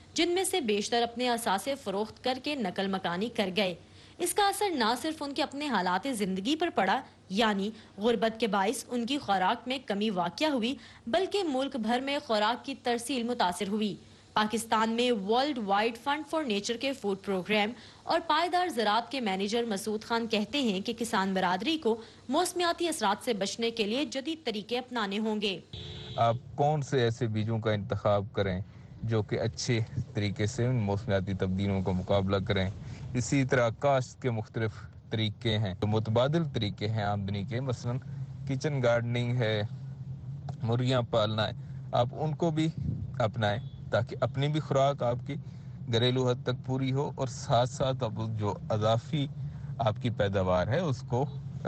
جن میں سے بیشتر اپنے اثاثے فروخت کر کے نقل مکانی کر گئے۔ اس کا اثر نہ صرف ان کے اپنے حالات زندگی پر پڑا، یعنی غربت کے باعث ان کی خوراک میں کمی واقع ہوئی، بلکہ ملک بھر میں خوراک کی ترسیل متاثر ہوئی۔ پاکستان میں World Wide Fund for Nature کے فوڈ پروگرام اور پائیدار زراعت کے مینیجر مسعود خان کہتے ہیں کہ کسان برادری کو موسمیاتی اثرات سے بچنے کے لیے جدید طریقے اپنانے ہوں گے۔ آپ کون سے ایسے بیجوں کا انتخاب کریں جو کہ اچھے طریقے سے ان موسمیاتی تبدیلیوں کا مقابلہ کریں۔ اسی طرح کاشت کے مختلف طریقے ہیں، جو متبادل طریقے ہیں آمدنی کے، مثلا کچن گارڈننگ ہے، مرغیاں پالنا ہے، آپ ان کو بھی اپنائیں تاکہ اپنی بھی خوراک آپ کی گھریلو حد تک پوری ہو اور ساتھ ساتھ اب جو اضافی آپ کی پیداوار ہے اس کو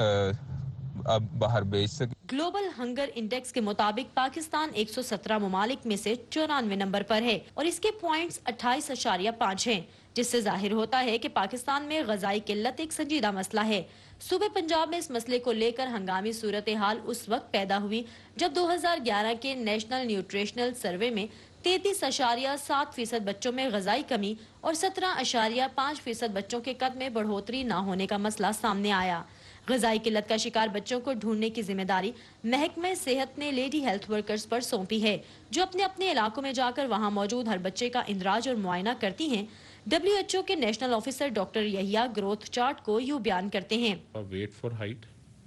آپ باہر بیچ سکیں۔ گلوبل ہنگر انڈیکس کے مطابق پاکستان ایک سو سترہ ممالک میں سے چورانوے نمبر پر ہے اور اس کے پوائنٹس اٹھائیس اشاریہ پانچ ہیں، جس سے ظاہر ہوتا ہے کہ پاکستان میں غذائی قلت ایک سنجیدہ مسئلہ ہے۔ صوبے پنجاب میں اس مسئلے کو لے کر ہنگامی صورتحال اس وقت پیدا ہوئی جب دو ہزار گیارہ کے نیشنل نیوٹریشنل سروے میں تینتیس اشاریہ سات فیصد بچوں میں غذائی کمی اور سترہ اشاریہ پانچ فیصد بچوں کے قد میں بڑھوتری نہ ہونے کا مسئلہ سامنے آیا۔ غذائی قلت کا شکار بچوں کو ڈھونڈنے کی ذمہ داری محکمہ صحت نے لیڈی ہیلتھ ورکرز پر سونپی ہے، جو اپنے اپنے علاقوں میں جا کر وہاں موجود ہر بچے کا اندراج اور معائنہ کرتی ہیں۔ ڈبلیو ایچ او کے national officer doctor Yahya growth chart کو یوں بیان کرتے ہیں۔ ویٹ فار ہائٹ،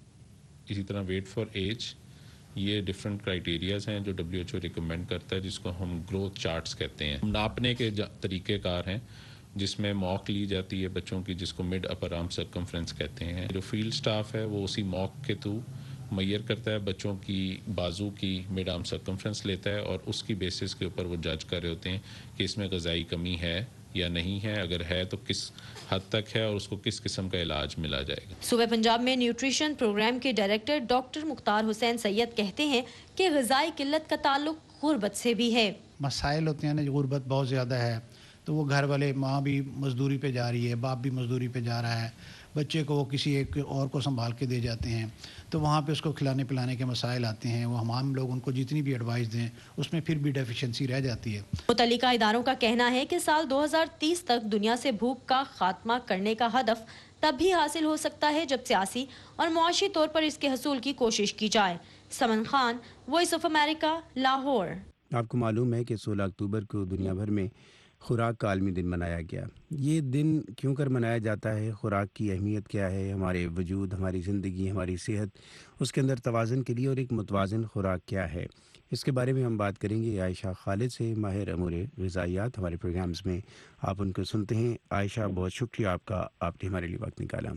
اسی طرح ویٹ فار ایج، یہ ڈفرینٹ کرائیٹیریاز ہیں جو ڈبلیو ایچ او ریکمینڈ کرتا ہے، جس کو ہم گروتھ چارٹس کہتے ہیں۔ ناپنے کے طریقہ کار ہیں جس میں موک لی جاتی ہے بچوں کی، جس کو مڈ اپر آرم سرکمفرنس کہتے ہیں۔ جو فیلڈ سٹاف ہے وہ اسی موک کے تھرو میئر کرتا ہے، بچوں کی بازو کی مڈ آرم سرکمفرنس لیتا ہے اور اس کی بیسس کے اوپر وہ جج کر رہے ہوتے ہیں کہ اس میں غذائی کمی ہے یا نہیں ہے، اگر ہے تو کس حد تک ہے اور اس کو کس قسم کا علاج ملا جائے گا۔ صوبہ پنجاب میں نیوٹریشن پروگرام کے ڈائریکٹر ڈاکٹر مختار حسین سید کہتے ہیں کہ غذائی قلت کا تعلق غربت سے بھی ہے۔ مسائل ہوتے ہیں نا، غربت بہت زیادہ ہے تو وہ گھر والے، ماں بھی مزدوری پہ جا رہی ہے، باپ بھی مزدوری پہ جا رہا ہے، بچے کو وہ کسی ایک اور کو سنبھال کے دے جاتے ہیں، تو وہاں پہ اس کو کھلانے پلانے کے مسائل آتے ہیں۔ وہ ہم لوگ ان کو جتنی بھی ایڈوائس دیں اس میں پھر بھی ڈیفیشنسی رہ جاتی ہے۔ متعلقہ اداروں کا کہنا ہے کہ سال دو ہزار تیس تک دنیا سے بھوک کا خاتمہ کرنے کا ہدف تب بھی حاصل ہو سکتا ہے جب سیاسی اور معاشی طور پر اس کے حصول کی کوشش کی جائے۔ Saman Khan, Voice of America, Lahore. آپ کو معلوم ہے کہ سولہ اکتوبر کو دنیا بھر میں خوراک کا عالمی دن منایا گیا۔ یہ دن کیوں کر منایا جاتا ہے؟ خوراک کی اہمیت کیا ہے ہمارے وجود، ہماری زندگی، ہماری صحت، اس کے اندر توازن کے لیے، اور ایک متوازن خوراک کیا ہے، اس کے بارے میں ہم بات کریں گے عائشہ خالد سے، ماہر امور غذائیات ہمارے پروگرامز میں آپ ان کو سنتے ہیں۔ عائشہ، بہت شکریہ آپ کا، آپ نے ہمارے لیے وقت نکالا۔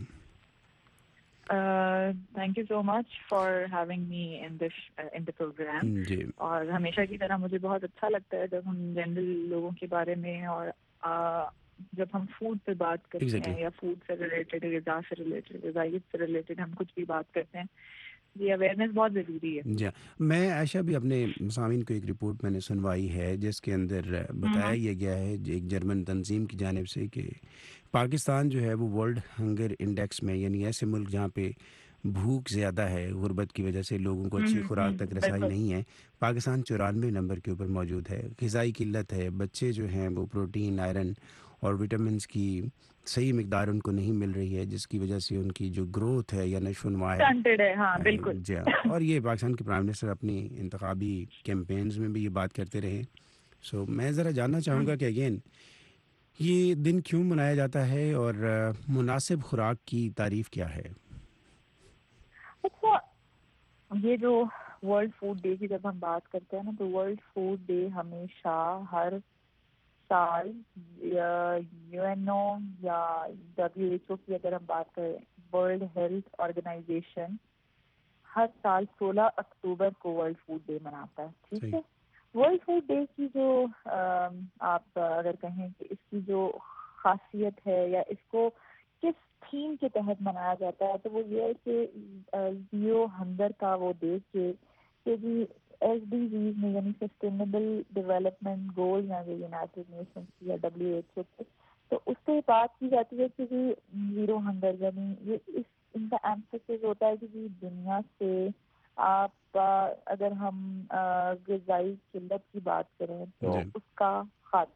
Thank you so much for having me in this in the programme. جی، اور ہمیشہ کی طرح مجھے بہت اچھا لگتا ہے جب ہم جنرل لوگوں کے بارے میں اور جب ہم فوڈ پہ بات کرتے exactly. ہیں یا فوڈ سے ریلیٹڈ، غذا سے ریلیٹڈ، غذائیت سے ریلیٹڈ ہم کچھ بھی بات کرتے ہیں، یہ اویئرنیس بہت ضروری ہے۔ جی، میں عائشہ بھی اپنے سامعین کو ایک رپورٹ میں نے سنوائی ہے جس کے اندر بتایا یہ گیا ہے ایک جرمن تنظیم کی جانب سے کہ پاکستان جو ہے وہ ورلڈ ہنگر انڈیکس میں، یعنی ایسے ملک جہاں پہ بھوک زیادہ ہے، غربت کی وجہ سے لوگوں کو اچھی خوراک تک رسائی نہیں ہے، پاکستان چورانوے نمبر کے اوپر موجود ہے۔ غذائی قلت ہے، بچے جو ہیں وہ پروٹین، آئرن اور وٹامنس کی صحیح مقدار ان کو نہیں مل رہی ہے، جس کی وجہ سے ان کی جو گروتھ ہے یا نشو و نما ہے، ہاں بالکل جی ہاں۔ اور یہ پاکستان کے پرائم منسٹر اپنی انتخابی کیمپینز میں بھی یہ بات کرتے رہے۔ سو میں ذرا جاننا چاہوں گا کہ اگین یہ دن کیوں منایا جاتا ہے اور مناسب خوراک کی تعریف کیا ہے؟ اچھا، یہ جو ورلڈ فوڈ ڈے کی جب ہم بات کرتے ہیں نا، تو ورلڈ فوڈ ڈے ہمیشہ ہر سال یو این او یا ڈبلیو ایچ او کی اگر ہم بات کریں، ورلڈ ہیلتھ آرگنائزیشن ہر سال سولہ اکتوبر کو ورلڈ فوڈ ڈے مناتا ہے، ٹھیک ہے۔ ورلڈ فوڈ ڈے کی جو آپ اگر کہیں کہ اس کی جو خاصیت ہے یا اس کو کس تھیم کے تحت منایا جاتا ہے، تو وہ یہ ہے کہ زیرو ہنگر کا وہ دیکھ کے کہ جی ایس ڈی جیز میں، یعنی سسٹینیبل ڈیولپمنٹ گول یا یونائٹیڈ نیشنز یا ڈبلیو ایچ او کے، تو اس پہ بات کی جاتی ہے کہ جی زیرو ہنگر، یعنی یہ اس ان کا ایمفسس ہوتا ہے کہ جی دنیا سے آپ اگر ہم غذائی قلت کی بات کریں تو اس کا خاتمہ،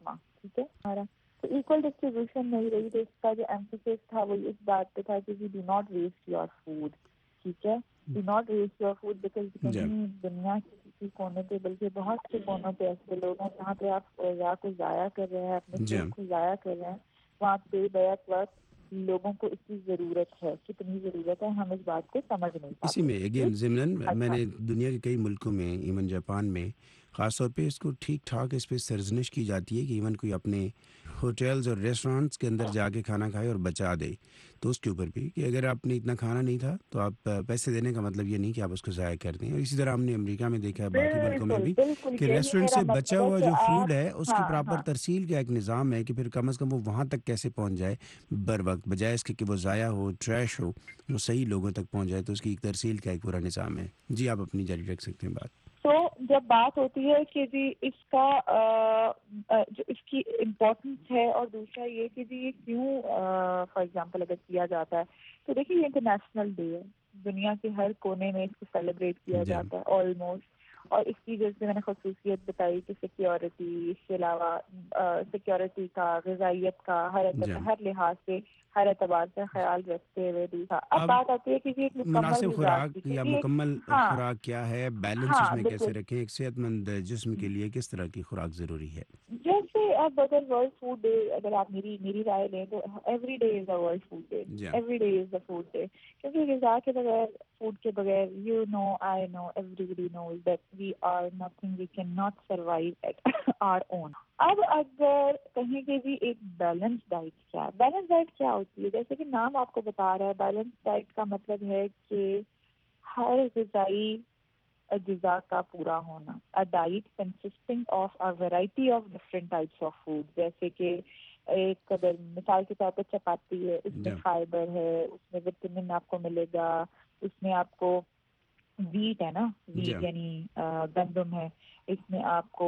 ٹھیک ہے ہمارا تو ایکول ڈسٹریبیوشن نہیں رہی. تو اس کا جو ایمفیسس تھا وہ اس بات پہ تھا کہ we do not waste your food, ٹھیک ہے, do not waste your food because کہیں دنیا کے کسی کونے پہ بلکہ بہت سے کونوں پہ ایسے لوگ ہیں جہاں پہ آپ غذا کو ضائع کر رہے ہیں, اپنے فوڈ کو ضائع کر رہے ہیں, وہاں پہ بیک وقت لوگوں کو اس کی ضرورت ہے, کتنی ضرورت ہے ہم اس بات کو سمجھ نہیں پاتے. اسی میں اگین ضمن میں نے دنیا کے کئی ملکوں میں ایون جاپان میں خاص طور پہ اس کو ٹھیک ٹھاک اس پہ سرزنش کی جاتی ہے کہ ایون کوئی اپنے ہوٹلز اور ریسٹورانٹس کے اندر جا کے کھانا کھائے اور بچا دے تو اس کے اوپر بھی کہ اگر آپ نے اتنا کھانا نہیں تھا تو آپ پیسے دینے کا مطلب یہ نہیں کہ آپ اس کو ضائع کر دیں. اور اسی طرح ہم نے امریکہ میں دیکھا ہے, باقی ملکوں میں بھی, کہ ریسٹورینٹ سے بچا ہوا جو فوڈ ہے اس کی پراپر ترسیل کا ایک نظام ہے کہ پھر کم از کم وہ وہاں تک کیسے پہنچ جائے بر وقت, بجائے اس کے کہ وہ ضائع ہو, ٹریش ہو, وہ صحیح لوگوں تک پہنچ جائے. تو اس کی ایک ترسیل کا ایک پورا نظام ہے. جی آپ اپنی جاری رکھ سکتے ہیں بات. تو جب بات ہوتی ہے کہ جی اس کا جو اس کی امپورٹنس ہے, اور دوسرا یہ کہ جی یہ کیوں فار ایگزامپل اگر کیا جاتا ہے تو دیکھیے یہ انٹرنیشنل ڈے ہے, دنیا کے ہر کونے میں اس کو سیلیبریٹ کیا جاتا ہے آلموسٹ. اور اس کی جیسے میں نے خصوصیت بتائی کہ سیکیورٹی, اس کے علاوہ سیکیورٹی کا, غذائیت کا, ہر ہر لحاظ سے ہر اعتبار سے خیال رکھتے ہوئے بھی تھا. اب بات آتی ہے کہ ایک مناسب خوراک یا مکمل خوراک کیا ہے, بیلنس اس میں کیسے رکھیں, ایک صحت مند جسم کے لیے کس طرح کی خوراک ضروری ہے. جیسے اب اگر ورلڈ فوڈ ڈے اگر آپ میری میری رائے لیں تو every day is a world food day, every day is a food day, کیونکہ غذا کے بغیر, فوڈ کے بغیر, you know I know everybody knows that we are nothing, we can not survive at our own. اب اگر کہیں کہ جی ایک بیلنس ڈائٹ کیا ہے, بیلنس ڈائٹ کیا ہوتی ہے, جیسے کہ نام آپ کو بتا رہا ہے, بیلنس ڈائٹ کا مطلب ہے کہ ہر غذائی اجزاء کا پورا ہونا. A diet consisting of a variety of different types of food, جیسے کہ ایک اگر مثال کے طور پہ چپاتی ہے, اس میں فائبر ہے, اس میں وٹامن آپ کو ملے گا, اس میں آپ کو ویٹ ہے نا, ویٹ یعنی گندم ہے, اس میں آپ کو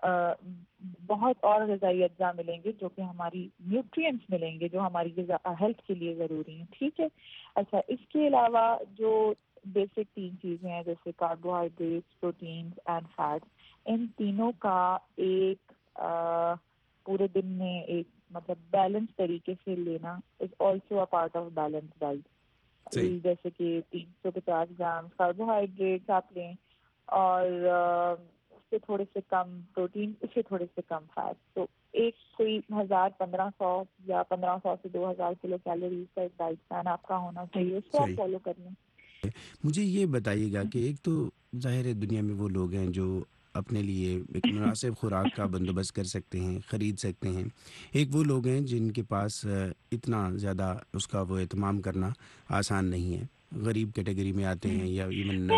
بہت اور غذائی اجزاء ملیں گے جو کہ ہماری نیوٹرینٹس ملیں گے جو ہماری ہیلتھ کے لیے ضروری ہیں, ٹھیک ہے. اچھا, اس کے علاوہ جو بیسک تین چیزیں ہیں جیسے کاربوہائیڈریٹس, پروٹینز اینڈ فیٹس, ان تینوں کا ایک پورے دن میں ایک مطلب بیلنس طریقے سے لینا is also a part of balance diet. جیسے کہ تین سو پچاس گرام کاربوہائیڈریٹس آپ لیں اور اس سے تھوڑے سے کم پروٹین, اس سے تھوڑے سے کم فیٹ, تو ایک کوئی ہزار پندرہ سو یا پندرہ سو سے دو ہزار کلو کیلوریز کا ایک ڈائٹ پلان آپ کا ہونا چاہیے, اس کو آپ فالو کر لیں. مجھے یہ بتائیے گا کہ ایک تو ظاہر ہے دنیا میں وہ لوگ ہیں جو اپنے لیے ایک مناسب خوراک کا بندوبست کر سکتے ہیں, خرید سکتے ہیں. ایک وہ لوگ ہیں جن کے پاس اتنا زیادہ اس کا وہ اہتمام کرنا آسان نہیں ہے, غریب کیٹیگری میں آتے ہیں یا ایون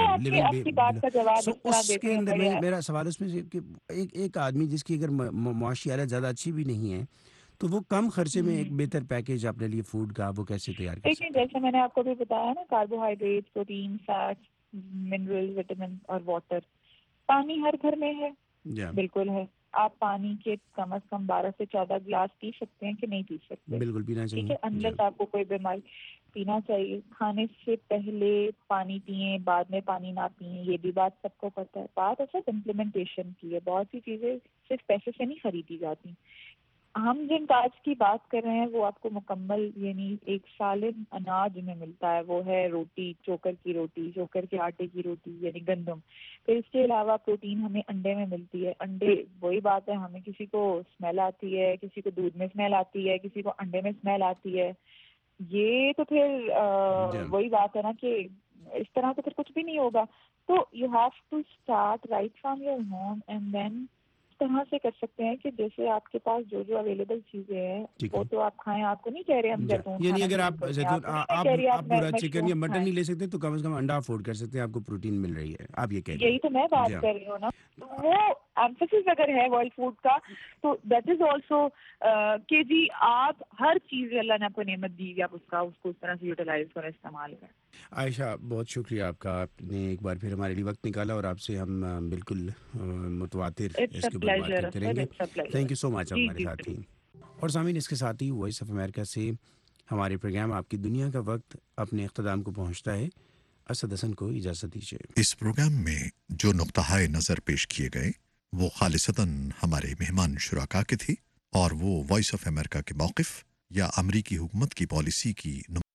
اس کے اندر میں میرا سوال اس میں کہ ایک ایک آدمی جس کی اگر معاشی حالت زیادہ اچھی بھی نہیں ہے تو وہ کم خرچے میں ایک بہتر پیکیج اپنے لیے فوڈ کا وہ کیسے تیار کر سکتے ہیں؟ جیسے میں نے آپ کو بھی بتایا نا, carbohydrate, protein, fats, mineral, vitamin اور واٹر. پانی ہر گھر میں ہے, بالکل ہے. آپ پانی کے کم از کم بارہ سے چودہ گلاس پی سکتے ہیں کہ نہیں پی سکتے؟ بالکل پینا چاہیے. اندر آپ کو کوئی بیماری, پینا چاہیے. کھانے سے پہلے پانی پئیں, بعد میں پانی نہ پئیں, یہ بھی بات سب کو پتہ ہے. بات اصل امپلیمنٹیشن کی ہے. بہت سی چیزیں صرف پیسے سے نہیں خریدی جاتی. ہم جن کاج کی بات کر رہے ہیں وہ آپ کو مکمل یعنی ایک سالن اناج میں ملتا ہے, وہ ہے روٹی, چوکر کی روٹی, چوکر کے آٹے کی روٹی یعنی گندم. پھر اس کے علاوہ پروٹین ہمیں انڈے میں ملتی ہے. انڈے وہی بات ہے, ہمیں کسی کو اسمیل آتی ہے, کسی کو دودھ میں اسمیل آتی ہے, کسی کو انڈے میں اسمیل آتی ہے. یہ تو پھر وہی بات ہے نا کہ اس طرح تو پھر کچھ بھی نہیں ہوگا. تو you have to start right from your home and then طرح سے کر سکتے ہیں کہ جیسے آپ کے پاس جو جو اویلیبل چیزیں ہیں وہ تو آپ کھائیں. آپ کو نہیں کہہ رہے ہم زیتون, یعنی اگر آپ زیتون آپ پورا چکن یا مٹن نہیں لے سکتے تو کم از کم انڈا افورڈ کر سکتے ہیں, آپ کو پروٹین مل رہی ہے, آپ یہ کہہ رہے ہیں. یہی تو میں بات کر رہی ہوں نا. وہ ایمفیسس اگر ہے ورلڈ فوڈ کا تو دیٹ از آلسو کہ جی آپ ہر چیز اللہ نے آپ کو نعمت دی ہے, آپ اس کا اس کو اس طرح سے یوٹیلائز کریں, استعمال کریں. عائشہ بہت شکریہ آپ کا, آپ نے ایک بار پھر ہمارے لیے وقت نکالا اور آپ سے ہم بالکل متواتر اس کے اوپر بات کریں گے. تھینک یو سو مچ ہمارے ساتھ ہی. اور سامعین اس کے ساتھ ہی وائس آف امریکہ سے ہمارے پروگرام آپ کی دنیا کا وقت اپنے اختتام کو پہنچتا ہے. اسد حسن کو اجازت دیجیے. اس پروگرام میں جو نقطۂ نظر پیش کیے گئے وہ خالصتاً ہمارے مہمان شرکا کے تھی اور وہ وائس آف امریکہ کے موقف یا امریکی حکومت کی پالیسی کی